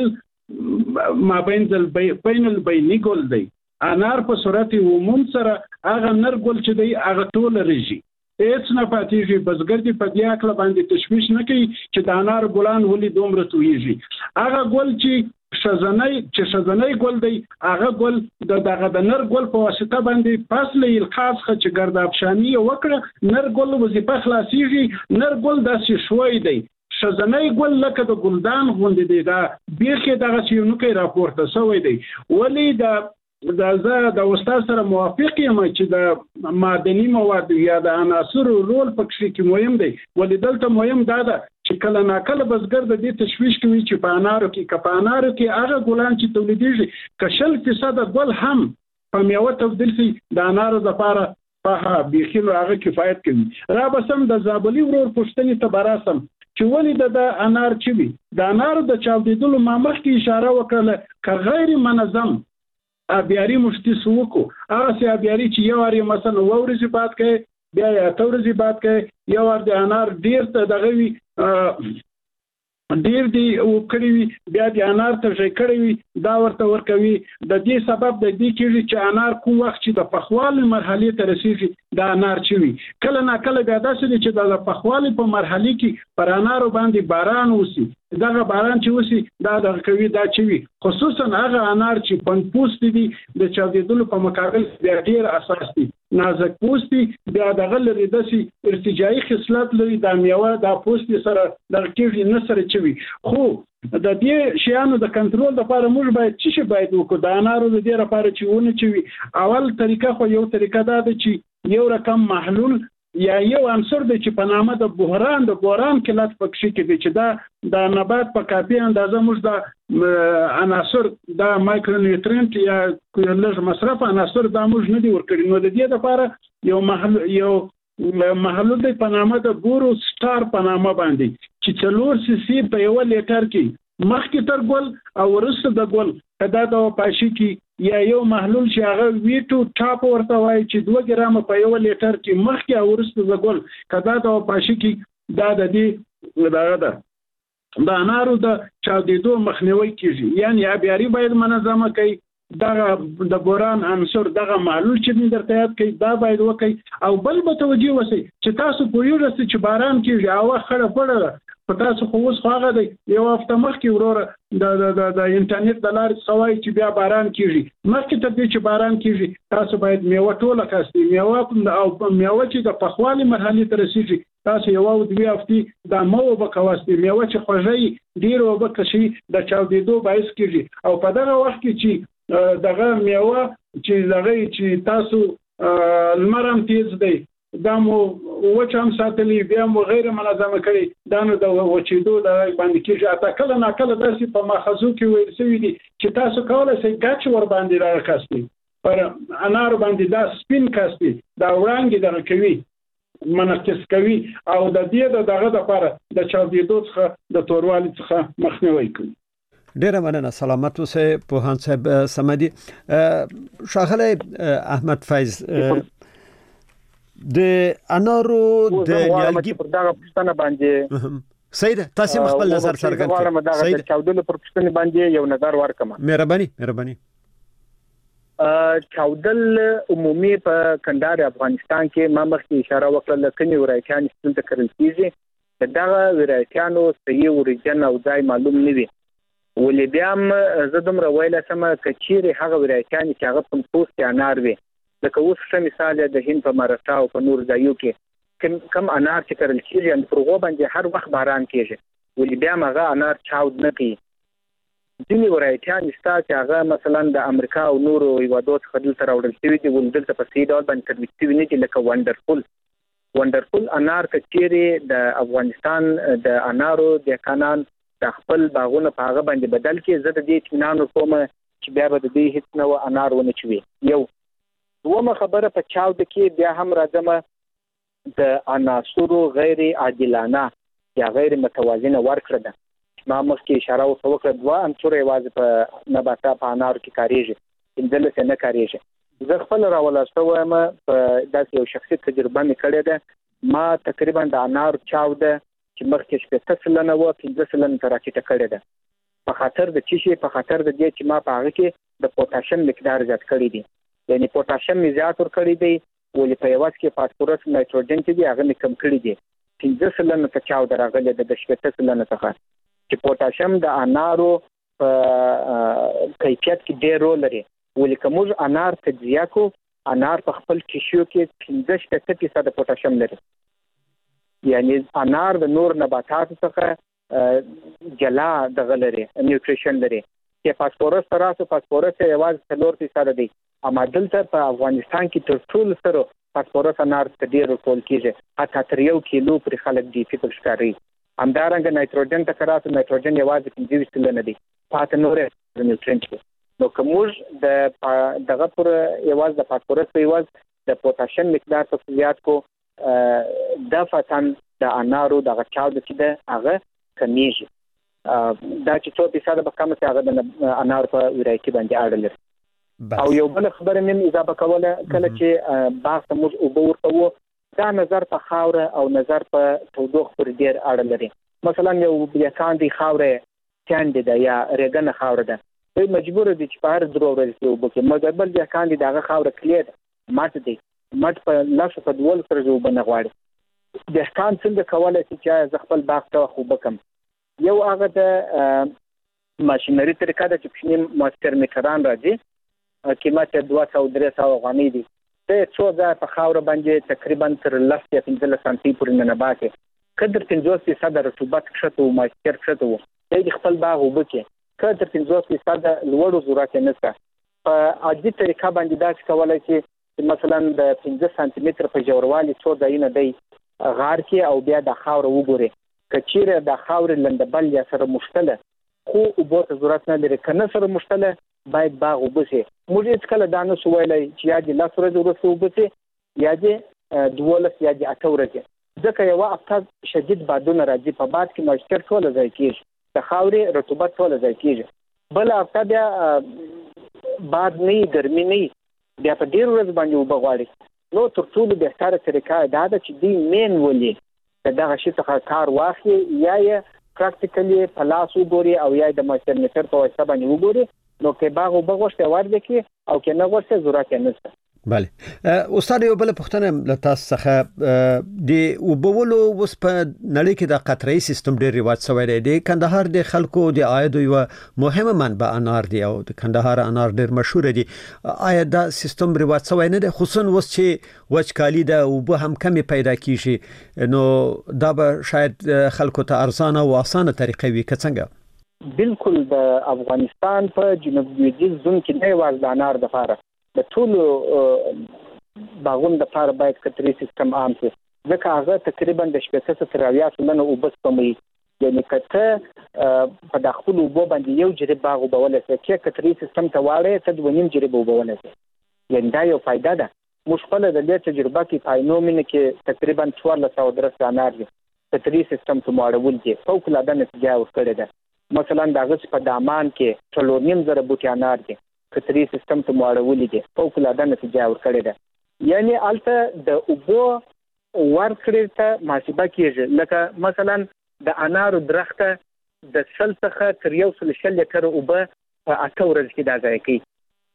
مابین بین البینی ګل دی. انار په صورت عموم سره هغه نر ګل چې دی هغه ټول رژي هیڅ نه پاتېږي. بزګر دې په دې عقل باندې تشویش نه کوي چې د انار ګلان ولې دومره تویږي. هغه ګل چې شزنای چې شزنای ګل دی هغه ګل د دغه د نر ګل په واسطه باندې فاصله الخاص خ چې ګردابشانی وکړه نر ګل وظیفه خلاصيږي. نر ګل داسې شوی دی. شزنای ګل لکه د ګلدان غوندې دی، دا بیخي دغه سیونکي راپورته شوی دی. ولی د دا زه د استاد سره موافق یم چې د معدني مواد یا د عناصرو رول پکې کې مهم دی. ولې دلته مهم دا ده چې کله ناکله بزګر د دې تشویش کوي چې په انارو کې کپانارو کې هغه ګلان چې تولیدېږي که شل فیصد ګل هم په میوه تبدیل شي د انارو لپاره په بیخیلو هغه کفایت کوي. را بسم د زابلی ورور پښتنې ته براسم چې ولې د انار چې وي د انارو د چاودېدلو ما مخکې اشاره وکړه که غیر منظم ابياري مشتي سوکو هغه سي ابياري چې یو اړ مثلا وورځي بات کوي بیا یا تورځي بات کوي یو ور د انار ډیر ته دغه وی ډیر دی او کړی وی بیا د انار ته ځای کړی وی دا ورته ورکوي. د دې سبب د دې کېږي چې انار کوم وخت چې د پخوالي مرحله ته رسیږي د انار چوي کله نا کله بیا داسې چې د پخوالي په مرحله کې پر انارو باندې باران وسی دغه باران چې وسی دا د کوي دا چوي خصوصا هغه انار چې پن پوست دي د چاودېدلو په مقابل بیا ډیر اساس دي نازک پوستی بیا دغه لري داسي ارتجاعي خصلت لري د میوه د پوست سره د کېږي نه سره چوي. خو د دې شیانو د کنټرول لپاره موږ باید څه شي باید وکړو د انارو د دې لپاره چې ونه چوي. اول طریقه خو یو طریقه دا ده چې یو رقم محلول یا یو عنصر دی چې په نامه د بحران د بوران کلات پکې کې دی چې دا د نبات په کافي اندازه موږ د عناصر د مایکرو نیوټرینټ یا لږ مصرف عناصر دا موږ نه دی ورکړي. نو د دې لپاره یو محلول یو محلول دی په نامه د بورو سټار په نامه باندې چې څلور سی سی په یو لیټر کې مخکې تر ګل او وروسته د ګل کدا د پاشي کې یا یو محلول چې هغه ویټو ټاپ ورته وایي چې دوه ګرام په یو لیټر کې مخکې او وروسته د ګل کدا د پاشي کې دا د دې دغه ده د انارو د چاودېدو مخنیوي کیږي. یعنی ابياري باید منظمه کوي دغه د بوران عنصر دغه محلول چې درته یاد کوي دا باید وکړي او بل به توجه وسی چې تاسو پوهیږئ چې باران کیږي او خړه پړه په تاسو خو اوس هغه دی یو هفته مخکې وروره د د د انټرنیټ د لارې سوای چې بیا باران کیږي مخکې تر دې چې باران کیږي تاسو باید میوه ټوله کاستي میوه او میوه چې د پخوالي مرحله ته رسیږي تاسو یو او دوه هفتې د مو وبکواستي میوه چې خوږی ډیر وبکشي د چاودېدو باعث کیږي او په دغه وخت کې چې دغه میوه چې دغه چې تاسو لمرم تیز دی دا مو وچم ساتلی بیا مو غیر منظمه کړي دا نو د وچېدو د باندې کېږي. اته کله نا کله داسې په ماخذو کې ویل شوي دي چې تاسو کولی شئ ګچ ور باندې راکاستئ پر انارو باندې دا سپین کاستئ دا وړانګې دغه کوي منعکس کوي او د دې د دغه لپاره د چاودېدو څخه د توروالي څخه مخنیوي کوي. ډیره مننه. سلامت اوسئ پوهان صاحب سمدي. ښاغلی احمد فیض د انارو د نیالګي پر دغه پښتنه باندې سید تاسو خپل نظر څرګند کړئ. سید چاودلو پر پښتنه باندې یو نظر ورکم. مهرباني مهرباني. چاودل عمومي په کندهار افغانستان کې ما مخکې اشاره وکړه لکه ورایتیان ستونزه کړل کیږي دغه ورایتیانو صحیح اوریجن او ځای معلوم نه وي ولې بیا هم زه دومره ویلی شم که چیرې هغه ورایتیان چې هغه په پوست انار وي لکه اوس ښه مثال د هند په مرسا او په نور ځایو کې کم انار چې کرل کیږي پر هغو باندې هر وخت باران کیږي ولې بیا هم هغه انار چاود نه کوي ځینې ورایتیان شته چې هغه مثلا د امریکا او نورو هیوادو څخه دلته راوړل شوي دي ولې دلته په صحیح ډول باندې ترویج شوي نه دي لکه وندرفول وندرفول انار که چیرې د افغانستان د انارو دهقانان د خپل باغونه په هغه باندې بدل کړي زه د دې اطمینان ورکوم چې بیا به د دې هېڅ نوع انار ونه چوي یو دومره خبره په چاود کې بیا هم راځم د عناصرو غیر عادلانه یا غیر متوازنه ورکړه ده ما مخکې اشاره وکړه دوه عنصر یوازې په نباتا په انارو کې کاریږي پنځلس نه کاریږي زه خپل راولاستو وایم په داسې یو شخصي تجربه مې کړې ده ما تقریبا د انارو چاوده چې مخکې شپږ سلنه و پنځه سلنه ته راټیټه کړې ده په خاطر د چی شي په خاطر د دې چې ما په هغه کې د پوتاشیم مقدار زیات کړی دی یعنی پوتاشیم مې زیات ور کړی دی ولې په یوازې کې فاسفورس نایتروجن چې دی هغه مې کم کړی دی پنځه سلنه ته چاوده راغلی د شپږ سلنه څخه چې پوتاشیم د انارو په کیفیت کې ډېر رول لري ولې که موږ انار تجزیه کو انار په خپل ټیشو کې پنځه شپږ فیصد پوتاشیم لري یعنی انار د نور نباتاتو څخه جلا دغه لري نیوټریشن لري چې فاسفورس تراسو فاسفورس یوازې څلور فیصد دی اما دلته په افغانستان کې تر ټولو سره فاسفورس انار ته ډېر ورکول کېږي حتی تر یو کیلو پرې خلک دي فکر ښکاري همدارنګه نایتروجن ته کراسو نایتروجن یوازې پنځه ویشت سلنه دی پاتې نورې نیوټرینټ دي نو که موږ د دغه پر یوازې د فاسفورس په یوازې د پوتاشیم مقدار په زیات کو دفعتاً د انارو دغه چاوده چې ده هغه کمیږي دا چې څو فیصده به کمه شي هغه د انارو په ورایتي باندې اړه لري او یو بله خبره مې اضافه کوله کله چې باغ ته موږ اوبه ورکوو دا نظر په خاوره او نظر په تودوخه پر ډیر اړه لري مثلا یو بیاکان دی خاوره چاندې ده یا ریګنه خاوره ده دوی مجبور دي چې په هر درو ورځې اوبه کوي مګر بل بیاکان دی دغه خاوره کلی ده ماټ دی ماټ په لاسو په دول سره اوبه نه غواړي دهقان څنګه کولی شي چې زه خپل باغ ته اوبه کړم یو هغه د ماشینري طریقه ده چې کوچني ماسټر میټران راځي قیمت دوه سوه درې سوه افغانۍ دی د څو ځای په خاوره باندې تقریبا تر لس یا پنځلس سانتي پورې ننباسي که در پنځوس فیصده رطوبت کښته و مایسچر کښته و دی خپل باغ اوبه کړي که تر پنځوس فیصده لوړو ضرورت یې نشته په عادي طریقه باندې داسې کولی شي چې مثلا د پنځه سانتي متر په ژوروالي څو ځایونه دی غار کې او بیا د خاوره وګوري که چیرې د خاورې لندبل یا سره مشتله خو اوبو ته ضرورت نه لري که نه سره مشتله باید باغ اوبه شي موږ هېڅ کله دا نشو ویلی چې یا دې لس ورځې وروسته اوبه شي یا دې دولس یا دې اته ورځې ځکه یوه هفته شدید بادونه راځي په باد کې مویسچر ټوله ځای کېږي د خاورې رطوبت ټوله ځای کېږي بله هفته بیا باد نه وي ګرمي نه وي بیا په ډېر ورځ باندې اوبه غواړي نو تر ټولو بهتره طریقه دا ده چې دوی مین ولي د دغه شي څخه کار واخلي یا یې پراکټیکلي په لاس وګوري او یا د ماسټر میټر په واسطه باندې وګوري نو که باغ او بغوښته ورده کی او که نه غوښته ضرورت نشته بله استاد یو بل پښتنه له تاسو څخه د وبولو وس په نړۍ کې د قطري سیستم ډیر رواج شوی دی د کندهار د خلکو د عاید یو مهمه منبع انار دی او د کندهار انار ډیر مشهور دي آیا دا سیستم رواج شوی نه دی خصوصا وس چې وچکالي ده او به هم کمی پیدا کیږي نو دا به شاید خلکو ته ارزانه او اسانه طریقې وي که څنګه بالکل د افغانستان په جنوب لویدیځ زون کې نه یوازې د انار دپاره د ټولو باغونو دپاره باید قطري سیستم عام شي ځکه هغه تقریبا د شپږ سوه تر اویا سلنه اوبه سپموي یعنې که ته په د خپلو اوبو باندې یو جریب باغ اوبولی شې چې قطري سیستم ته واړې ته دوه نیم جریب اوبولی شې یعنې دا یو فایده ده موږ خپله د دې تجربه کې په عینو مینه کې تقریبا څوارلس سوه درې انار دي قطري سیستم ته مو اړول دي فوقالعاده نتیجه ورکړې ده مثلا د هغه په دامان کې څلور نیم زره بوټي انار دي قطري سیستم ته مو اړولي دي فوقالعاده نتیجه ورکړې ده یعنی هلته د اوبو ورکړې ته محاسبه کېږي لکه مثلا د انارو درخته د سل څخه تر یو سل شل لیټره اوبه په اته ورځو کې دا ضایع کوي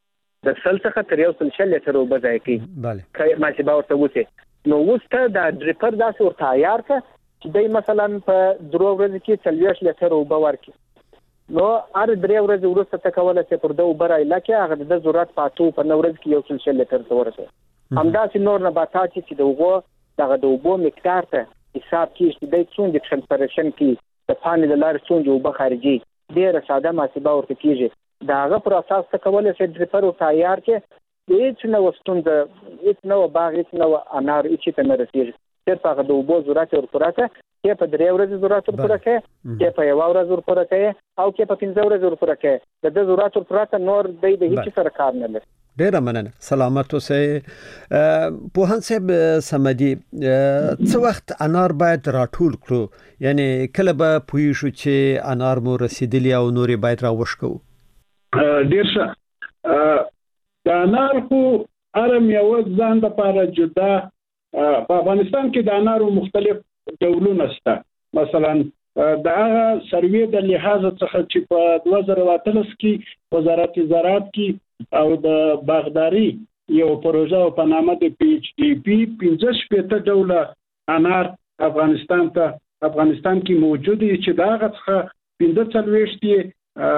د سل څخه تر یو سل شل لیټر اوبه ځای کوي bale ماشي باور ته وته نو وسته د ډریپر داسې ورته عیار ته چې دای مثلا په درو ورځې کې چلويش لیټر اوبه ورکړي نو هر درې ورځې وروسته ته کولای شي پر دوه برای لکه هغه د ضرورت پاتو په نو ورځ کې یو سل شل لیټر ته ورسه همداسې نور نباتات چې دغه دغه د اوبو مقدار ته حساب کیږي چې د څومره کنسنټریشن کې د پانی د لارې څومره اوبه خارجي ډیره ساده محاسبه ورته کیږي داغه پر اساس ته کولای شي ډریپر او تیار کې هیڅ نو ستونزه هیڅ نو باغ هیڅ نو انار هیڅ ته نه رسیږي صرف هغه د اوبو ضرورت ورپراته کې په درې ورځې ضرورت ورپراته کې په یو ورځ ورپراته او کې په پنځه ورځې ورپراته د ضرورت ورپراته نور د هیڅ سره کار نه لري. ډیره مننه سلامت اوسئ پوهان صاحب سمدي څو وخت انار باید راټول کړو یعنی کله به پوي شو چې انار مو رسیدلی او نوري باید راوښکو. ډیر ښه د انار خو ارم یو ځان د لپاره جدا په افغانستان کې د انارو مختلف ډولونه شته مثلا د هغه سروې د لحاظ څخه چې په دوه زره اتلس کې وزارت زراعت کې او د باغداري یو پروژه په نامه د پی ایچ ډی پی پنځه شپږ ډوله انار افغانستان ته افغانستان کې موجود دي چې دا هغه څخه پنځه څلوېښت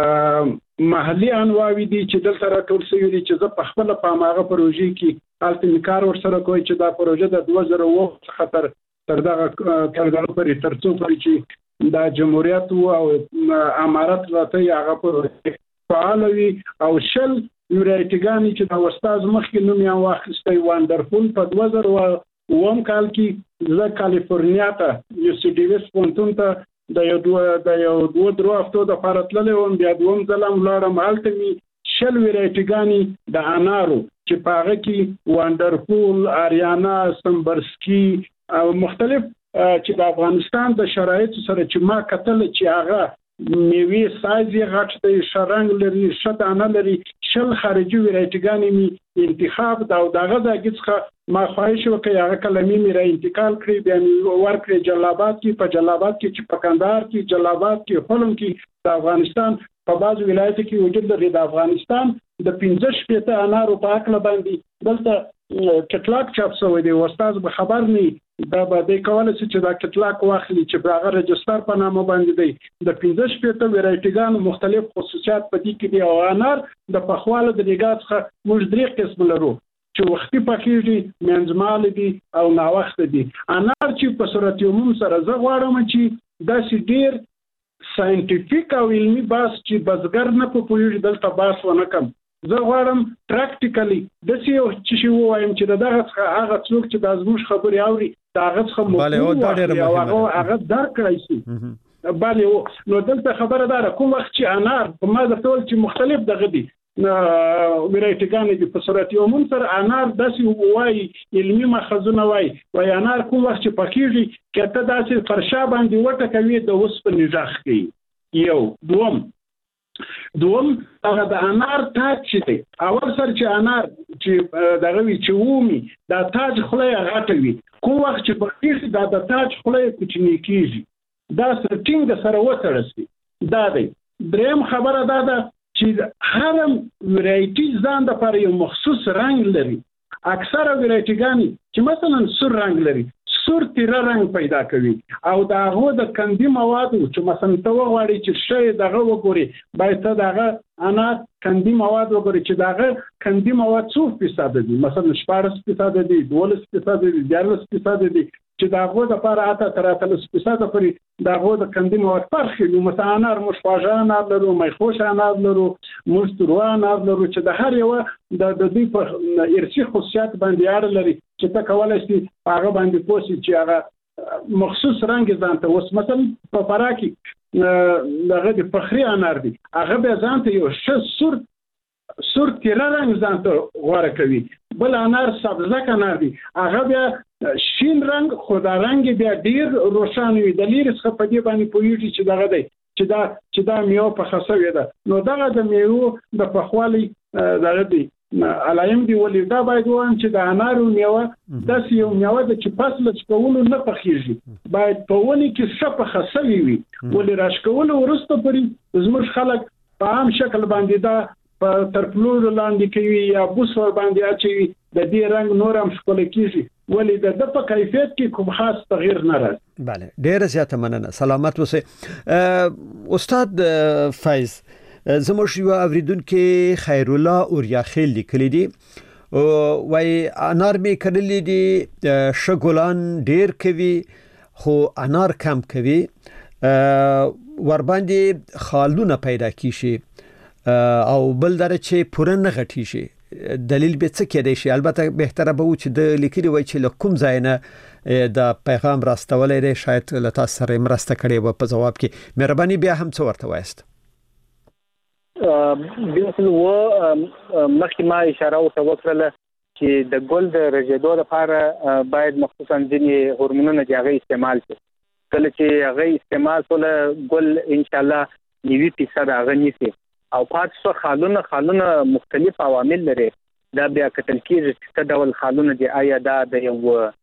محلي انواوي دي چې دلته راټول شوي دي چې زه په خپل په هغه پروژې کې الته کار ورسره کوي چې دا پروژه د دوه زره اووه څخه تر تر دغه کارګرو پرې تر څو پرې چې د جمهوریت او امارت راته هغه پروژه فعال وي او شل یورایټګانی چې د استاد مخکې نوم یې واخیستی وانډرفول په دوه زره اووه کال کې زه کالیفورنیا ته یو سی ډیویس پونتون ته د یو دوه د یو دوه درو هفتو د فارتللې وم بیا دوم ځلم لاړم هلته می شل ویرایټګانی د انارو چې په هغه کې وانډرفول اریانا سمبرسکی او مختلف چې د افغانستان د شرایطو سره چې ما کتل چې هغه میوې سایز یې غټ دی شرنګ لري شدانه لري شل خارجي ویرایټګانی می انتخاب دا او دغه د څخه ما خواهش وکړ هغه کلمې می را انتقال کړی بیا ورکړي جلابات کې په جلابات کې چې په کندهار کې جلابات کې خلم کې د افغانستان په بعضو ولایتو کې وجود لري د افغانستان د پنځه شپږ انارو په اکل باندې دلته کټلاک چاپ شوی دی استاد به خبر نه دا به د کولای شي چې دا کټلاک واخلي چې په هغه رجستر په نامه باندې دی د پنځه شپږ ویرایټګانو مختلف خصوصیات په دې کې دي او انار د پخواله د نگاه څخه موږ درې قسم لرو چې وختي پخېږي منځمال دي او ناوخت دي انار چې په صورت عموم سره زه غواړم چې دا سي ډیر ساينټیفیک او علمي باس چې بزګر نه په پوهیږي دلته باس ونه کم زه غواړم پریکټیکلی د سی او چې شی وایم چې دغه هغه څوک چې د ازموش خبري اوري دا هغه څه مو هغه هغه درک کړی شي bale نو دلته خبره ده کوم وخت چې انار په ما د ټول چې مختلف دغه دي ویرایټګان دي په صورت یو مون سره انار داسې وای علمي مخزونه وای وای انار کوم وخت چې پکېږي کته داسې فرشا باندې وټه کوي د اوس په نجاح کې یو دوم دوم هغه د انار تاج چې دی اول سر چې انار چې دغه وی چې وومي دا تاج خلای غټوي کوم وخت چې پکېږي دا د تاج خلای کوچنی کیږي دا سټینګ سره وترسي دا دی دریم خبره دا ده چې هر ویرایټي ځان د پر یو مخصوص رنگ لري اکثره ویرایټګانی چې مثلا سور رنگ لري سور تیر رنگ پیدا کوي او دا هغه د کندي مواد چې مثلا ته وغواړي چې شی دغه وګوري باید ته دغه انا کندي مواد وګوري چې دغه کندي مواد څو فیصد دي مثلا شپږ فیصد دي دولس فیصد دي دیارلس فیصد دي چې دغه د پر اته تر اتلس فیصد پورې دغه د کندي مواد فرق کوي مثلا انار مشفاجه انار لرو مخوش انار لرو مستروه انار لرو چې د هر یو د دې په ارشي خصوصیات باندې اړه لري چې ته کولای شې هغه باندې پوښتنه چې هغه مخصوص رنگ ځانته اوس مثلا په فراکي دغه د فخري انار دي هغه به ځانته یو ش سور سور تیر رنگ ځانته غوړه کوي بل انار سبزک انار دي هغه بیا شین رنگ خدا رنگ بیا ډیر روشن وي د لیر څخه په دې باندې پوهیږي چې دغه دی چې دا چې دا میوه په خاصه ده نو دغه د میوه د پخوالي دغه دی علایم دی ولې دا باید وایم چې د انارو میوه داسې یو میوه ده چې فصل چکولو نه پخېږي باید په ونې کې ښه پخه سوي وي ولې راشکولو وروسته پرې زموږ خلک په عام شکل باندې دا په ترپلو لاندې کوي یا بوس ور باندې اچي د دې رنگ نور هم ښکل کیږي ولې د د په کیفیت کې کوم خاص تغییر نه راځي. بله ډیره زیاته مننه. سلامت اوسئ. استاد فیض زموږ یو اوریدونکو خیر الله اوریاخیل لیکلی دی وای انار می کړلی دی شګولان ډیر کوي خو انار کم کوي ور باندې خالونه پیدا کیږي او بل درچه پوره نه غټی شي. دلیل به څه کېدای شي؟ البته بهتره به و چې د لیکلي وای چې لکم زاینه د پیغام راستولې دی شاید له تاسو سره مرسته کړي و په جواب کې مهرباني بیا هم څه ورته وایست. بالکل و مخکې ما اشاره ورته وکړه چې د ګل د رژیدو لپاره باید مخصوصا ځینې هورمونونه د هغه استعمال شي. کله چې هغه استعمال کول ګل ان شاء الله نوي فیصد هغه نیسي او پاتې خالونه خالونه مختلف عوامل لري. دا بیا کتل کېږي چې څه ډول خالونه دي، آیا دا د یو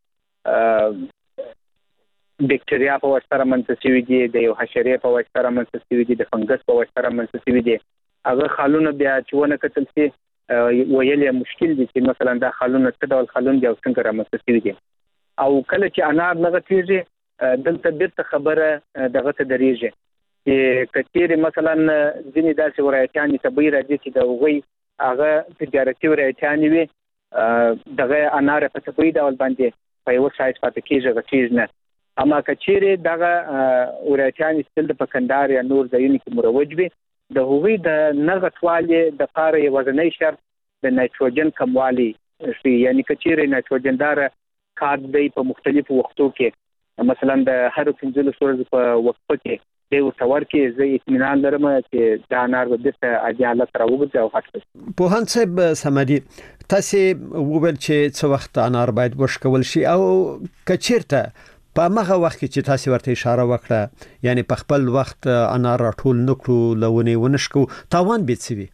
بکټریا په واسطه منځ شوي دي، د یو حشرې په واسطه منځ شوي دي، د فنګس په واسطه منځ شوي دي. هغه خالونه بیا چې ونه کتل شي ویل مشکل دي چې مثلا دا خالونه څه ډول خالونه دي او څنګه رامنځته شوي دي. او کله چې انار نه غټیږي دلته بیرته خبره دغه ته درېږي چې کچېرې مثلا ځینې داسې ورایتیانې طبیعي راځي چې د هغوی هغه تجارتي ورایتیانې وي دغه انار په طبیعي ډول باندې په یوه سایز پاتې کېږي غټېږي نه. اما کچېرې دغه ورایتیانې ستل د په کندهار یا نور ځایونو کې مروج وي د هغوی د نه غټوالي دپاره یوازینی شرط د نایتروجن کموالی شي. یعنې کچېرې نایتروجن داره کاد دی په مختلفو وختو کې مثلا د هرو پنځلسو ورځو په وقفه کې دی ورته ورکړي زه اطمینان لرم چې دا انار به بیرته عادي حالت ته راوګرځي او غټ شي. پوهاند صاحب صمدي تاسو وویل چې څه وخت انار باید وشکول شي او کچیرته په هغه وخت کې چې تاسو ورته اشاره وکړه یعنی په خپل وخت انار راټول نکړو لونه ونشکو تاوان به څه وي؟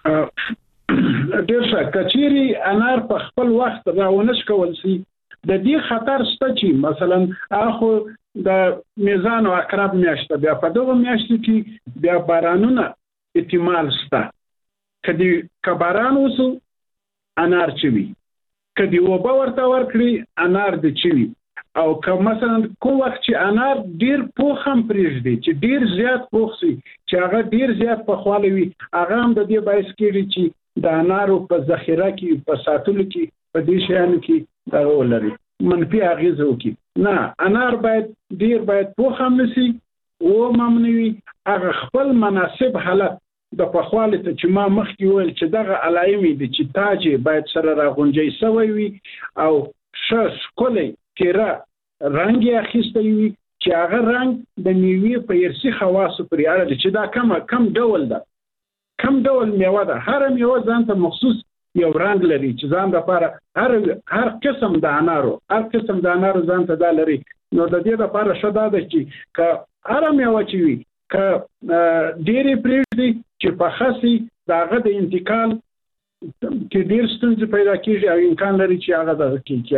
ډیر ښه کچيري انار په خپل وخت راونشکول شي د دې خطر شته چې مثلا اخو د میزان او عقرب میاشته بیا په دغه میاشتو کې بیا بارانونه احتمال شته. کدی کباران وسو انار چوي کدی وبا ورته ورکړي انار د چوي او که مثلا کوم وخت چې انار ډیر پوخ هم پریږدي چې ډیر زیات پوخ شي چې هغه ډیر زیات په خواله وي هغه هم د دې باعث کېږي چې د انارو په ذخیره کې په ساتلو کې په دې شیانو کې دا ولري منفي اغیزه وکړي. نه انار باید ډیر باید پوخ هم نشي او ممنوي هغه خپل مناسب حالت د پخواله ته چې ما مخکې ویل چې دغه علایمي دي چې تاج باید سره راغونجي سوی وي او شش کولې تیرا رنگ اخیسته وي چې هغه رنگ د میوې په ارثي خواصو پورې اړه لري چې دا کم کم ډول ده کم ډول میوه ده. هر میوه ځان ته مخصوص یو رنگ لري چې ځان لپاره هر هر قسم د انارو هر قسم د انارو ځان ته دا لري. نو د دې لپاره شته ده چې که هر میوه چې وي که ډېرې پرېږدي چې په خاصي دغه د انتقال کې ډېر ستونزې پیدا کیږي او امکان لري چې هغه د چې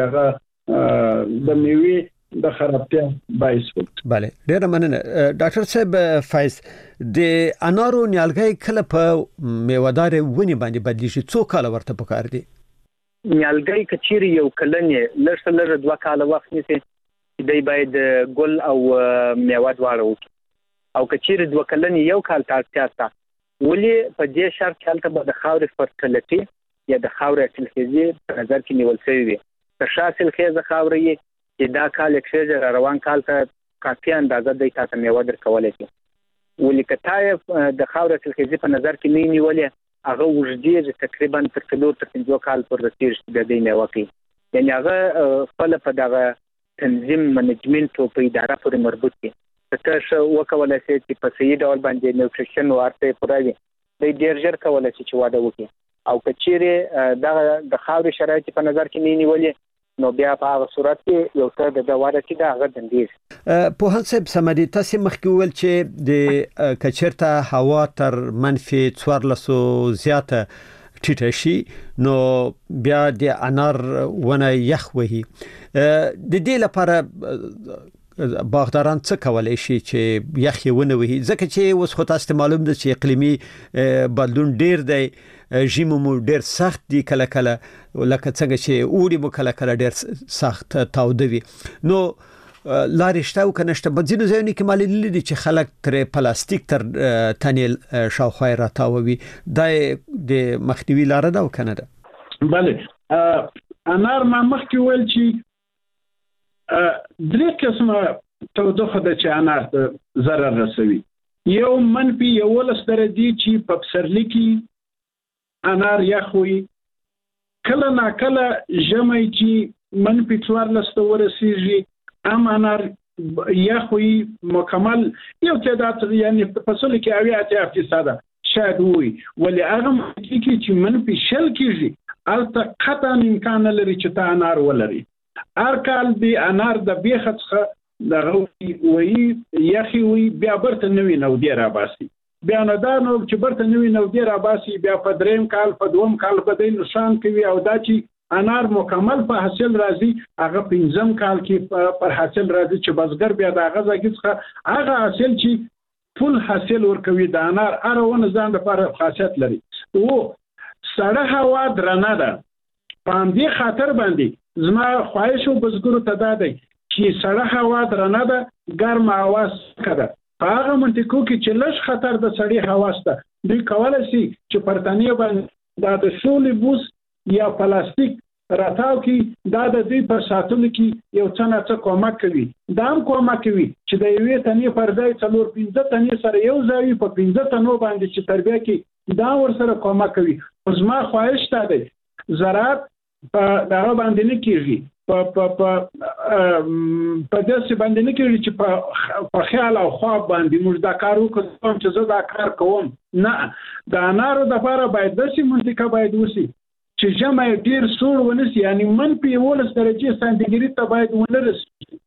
هغه د میوې د خرابتیا باعث وي. بله ډېر مننه ډاکټر صاحب فیض. د انارو نیالګي کله په میوهدار ونی باندې بدلیږي څو کال ورته پکار دي؟ نیالګي کچيري یو کلنې لږ لږ دوه کال وخت نیسي دی باید ګل او میوه دواړه وکړي او کچيري دوه کلنې یو کال ته اړتیا شته. ولې په دې شرط کې هلته به د خاورې فرټیلیټي یا د خاورې حاصلخیزي په نظر کې نیول شوی وي. که ښه حاصلخیزه خاوره یې چې دا کال اکسیجن را روان کال ته کافي اندازه دی تاسو میوه درکولی شي. ولې که تا د خاورې حاصلخیزي په نظر کې نه نیولې هغه اوږدېږي تقریبا تر څلور تر پنځه کال پورې رسېږي چې د دې میوه کوي. یعنې هغه خپله په دغه تنظیم منیجمنټ او په اداره پورې مربوط دي. که ته ښه وکولی شې چې په صحیح ډول باندې نیوټریشن او هر څه یې پوره وي دی ډېر ژر کولی شي چې واده وکړي. او که چیرې دغه د خاورې شرایط په نظر کې نه نیولې نو بیا په هغه صورت کې یو څه د واده چې دا هغه دندېږي. پوهاند صاحب صمدي تاسو مخکې وویل چې د کچیرته هوا تر منفي څوارلسو زیاته ټیټه شي نو بیا د انار ونه یخ وهي. د دې لپاره باغداران څه کولای شي چې یخ ونه وهي ځکه چې اوس خو تاسو معلوم ده چې اقلیمي بدلون ډیر دی ژمی مو ډیر سخت دی کله کله لکه څنګه چې اوړي مو کله کله ډیر سخت تاوده وي نو لارښته او کنهشته په ځینو ځایونو کې مالي لیدي چې خلک تر پلاستیک تر تنل شاوخوا راتاوي د مخنیوي لار ده او کنه ده بله انار ما مخکې ویل چې درې قسمه تودوخه ده چې انار ضرر رسوي یو منفي یولس درجې چې په پسرلي کې انار یخوي کله نا کله ژمی چې منفي څوارلس ته ورسیږي ام انار یخوي مکمل یو تعداد یعنی په فصل کې اویا اتیا فیصد شاید وي ولې هغه کې چې منفي شل کېږي البته قطعا امکان لري چې تا انار ولري هر کال دی انار د بیخ څخه دغه وی یخي وي بیا برته نوی نو دی را باسي بیا نه دا نو چې برته نوی نو دی را باسي بیا په دریم کال په دوم کال په دې نشان کوي او دا چې انار مکمل په حاصل راځي هغه پنځم کال کې پر حاصل راځي چې بزګر بیا د هغه ځکه هغه حاصل چې فل حاصل ورکوي د انار ارونه ځان لپاره خاصیت لري او سړه هوا درنه ده په دې خاطر باندې زما خواهش او بزګرو ته دا دی چې سړه هوا درنه ده ګرم هوا سکه په هغه منطقو کې چې لږ خطر د سړې هوا سته دوی کولی شي چې پرتنې باندې دا د شولې بوس یا پلاستیک راتاو کې دا د دوی پر ساتلو کې یو څه نه څه کومک کوي دا هم کومک کوي چې د یوې تنې پر ځای څلور پنځه تنې سره یو ځای په پنځه تنو باندې چې تربیه کې دا ورسره کومک کوي خو زما خواهش دا دی زراعت په دغه باندې نه کېږي په په په په داسې باندې نه کېږي چې په خیال او خواب باندې موږ دا کار وکړو چې زه دا کار کوم نه د انارو دپاره باید داسې منطقه باید وشي چې ژمی ډیر سوړ ونیسي یعنی منفي یولس درجې سانتیګریډ ته باید ونه رسېږي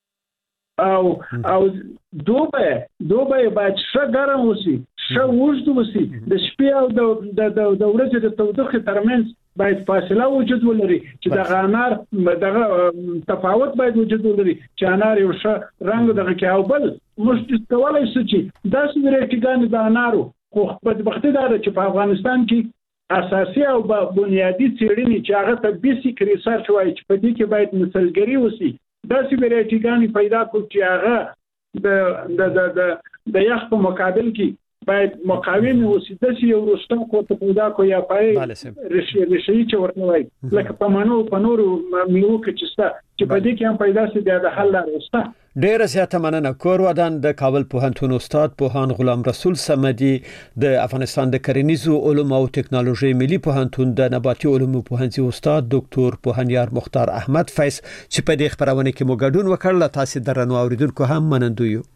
او او دوبی دوبی باید ښه ګرم وشي ښه اوږد وشي د شپې او د د ورځې د تودوخې ترمنځ باید فاصله وجود ولري چې دغه انار دغه تفاوت باید وجود ولري چې انار یو ښه رنګ دغه کې او بل موږ کولی شو چې داسې وریټیګانې د انارو خو بدبختي دا ده چې په افغانستان کې اساسي او بنیادی څېړنې چې هغه ته بیسیک ریسرچ وایي چې په دې کې باید نسلګري وشي داسې وریټیګانې پیدا کړو چې هغه د د د د د یخ په مقابل کې باید مقاوم وشي داسې یو رستم کو ته پیدا کو یا پای رشي رشي چې ورته وایي لکه په منو په نورو میوو کې چې ستا چې په دې کې هم پیدا شي بیا د حل لاره شته. ډیره زیاته مننه. کور ودان د کابل پوهنتون استاد پوهان غلام رسول صمدي، د افغانستان د کرنیزو علومو او ټکنالوژي ملي پوهنتون د نباتي علومو پوهنځي استاد ډاکټر پوهنیار مختار احمد فیض چې په دې خبرونه کې مو ګډون وکړل. تاسو درنو اوریدونکو هم منندو یو.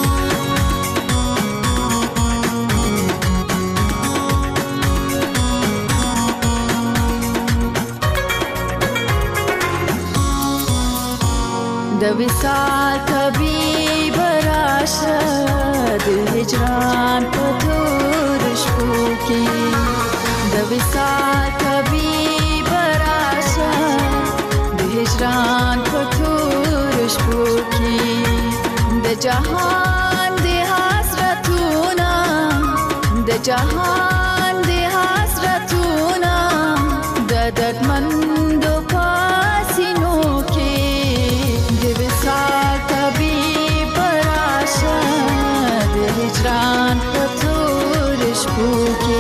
د وصال طبيب راشه د هجران په تور شپو کې د وصال طبيب راشه د هجران په تور شپو کې د جهان د حسرتونه د جهان د حسرتونه د دردمندو پاسینو هجران په تور شپو کې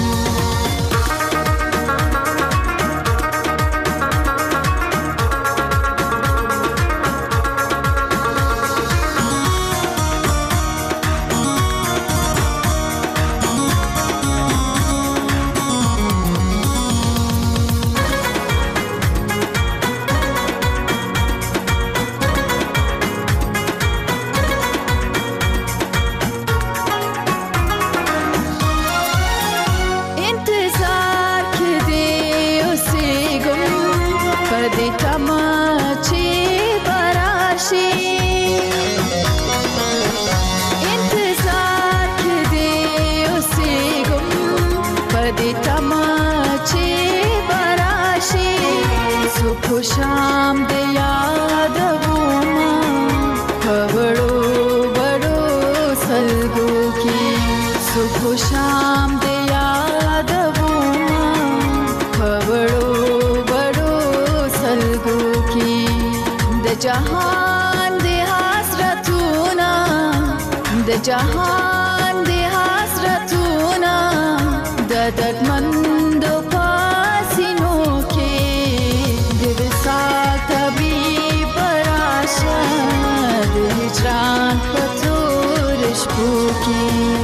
شام د یاد وما خبرو بڑو سلگو کی صبح شام د یاد وما جهان د حسرتونه د جهان د حسرتونه د دردمندو پاسینو کې د وصال طبیب راشه د هجران په تور شپو کې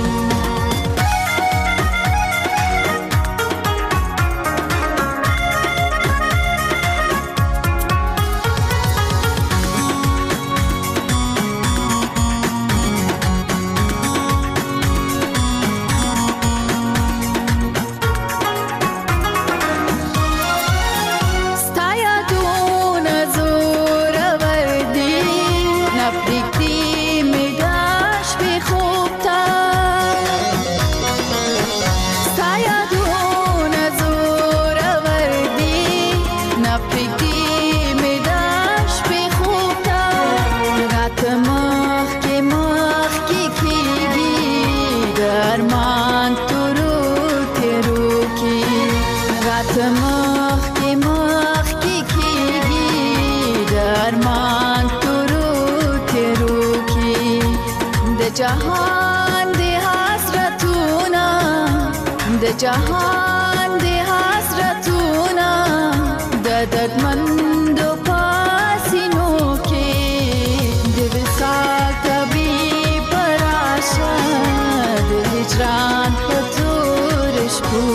جهان د حسرتونه د جهان د حسرتونه د دردمندو پاسینو کې د وصال طبیب راشه د هجران په تور شپو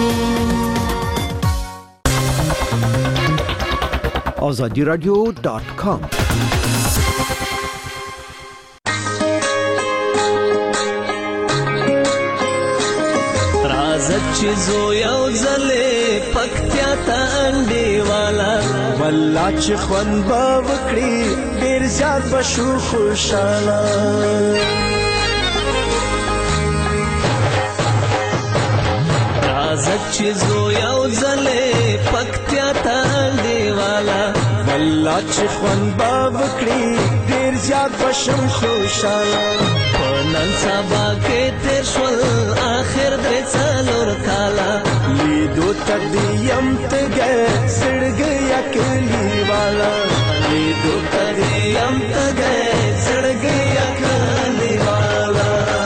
کې آزادی رادیو دات کام چیزو یو زله پکتیا ته انډي والا والله چې خوان با وکړي ډیر زیات بشو خوشاله رازک چیزو یو زله پکتیا ته انډي والا والله چې خوان با وکړي ډیر زیات بشو خوشاله نن سبا کې تیر شول آخر درې څلور کاله لیدو تدیم تګه سړګیا کلی والا لیدو تدیم تګه سړګیا کلی والا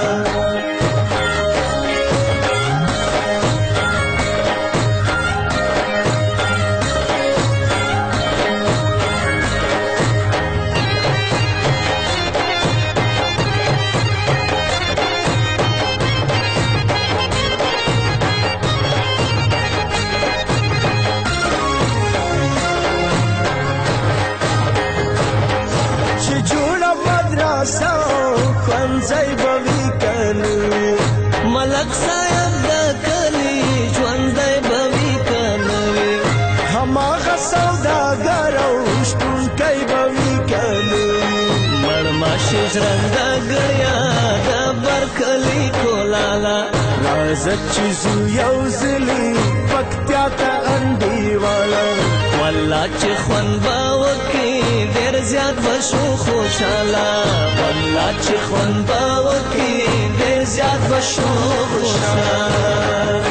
ځای بوي کنه ملک صاحب د کلی ژوندۍ بوي کنه هماغه سوداګر او شتونکی بوي کنه مرماشي ژرنده ګړیا د برکلی کولالا رازک چیزو یو زلی پکتیا ته انډي والا والله چې خوان با وکي ډیر زیات بشو خوشاله والله چې خوان با وکي ډیر زیات بشو خوشاله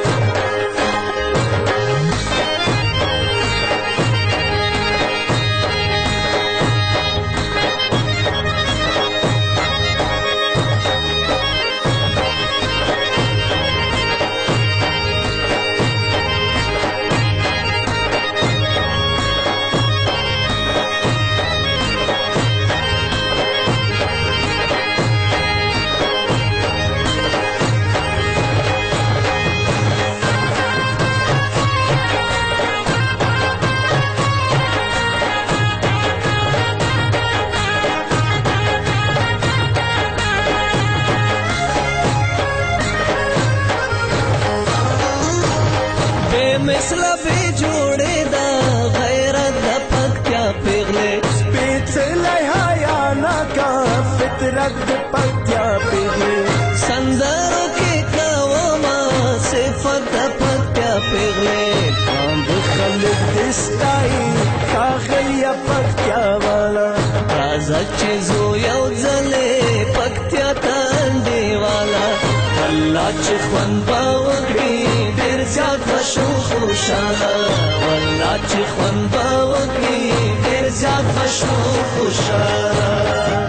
مثلا به جوړه دا غیرت د پکتیا پیغله سپېڅلې حیا ناکا فطرت د پکتیا پیغله سندرو کې کوما صفت د پکتیا پیغله قام د خلک دستای کاغلیا پکتیا والا رازک چیزو یو ځلې پکتیا تاندې والا الله چې خوان با وکړي ډیر زیات بشو خوشاله والله چې خوان با وکړي ډیر زیات بشو خوشحاله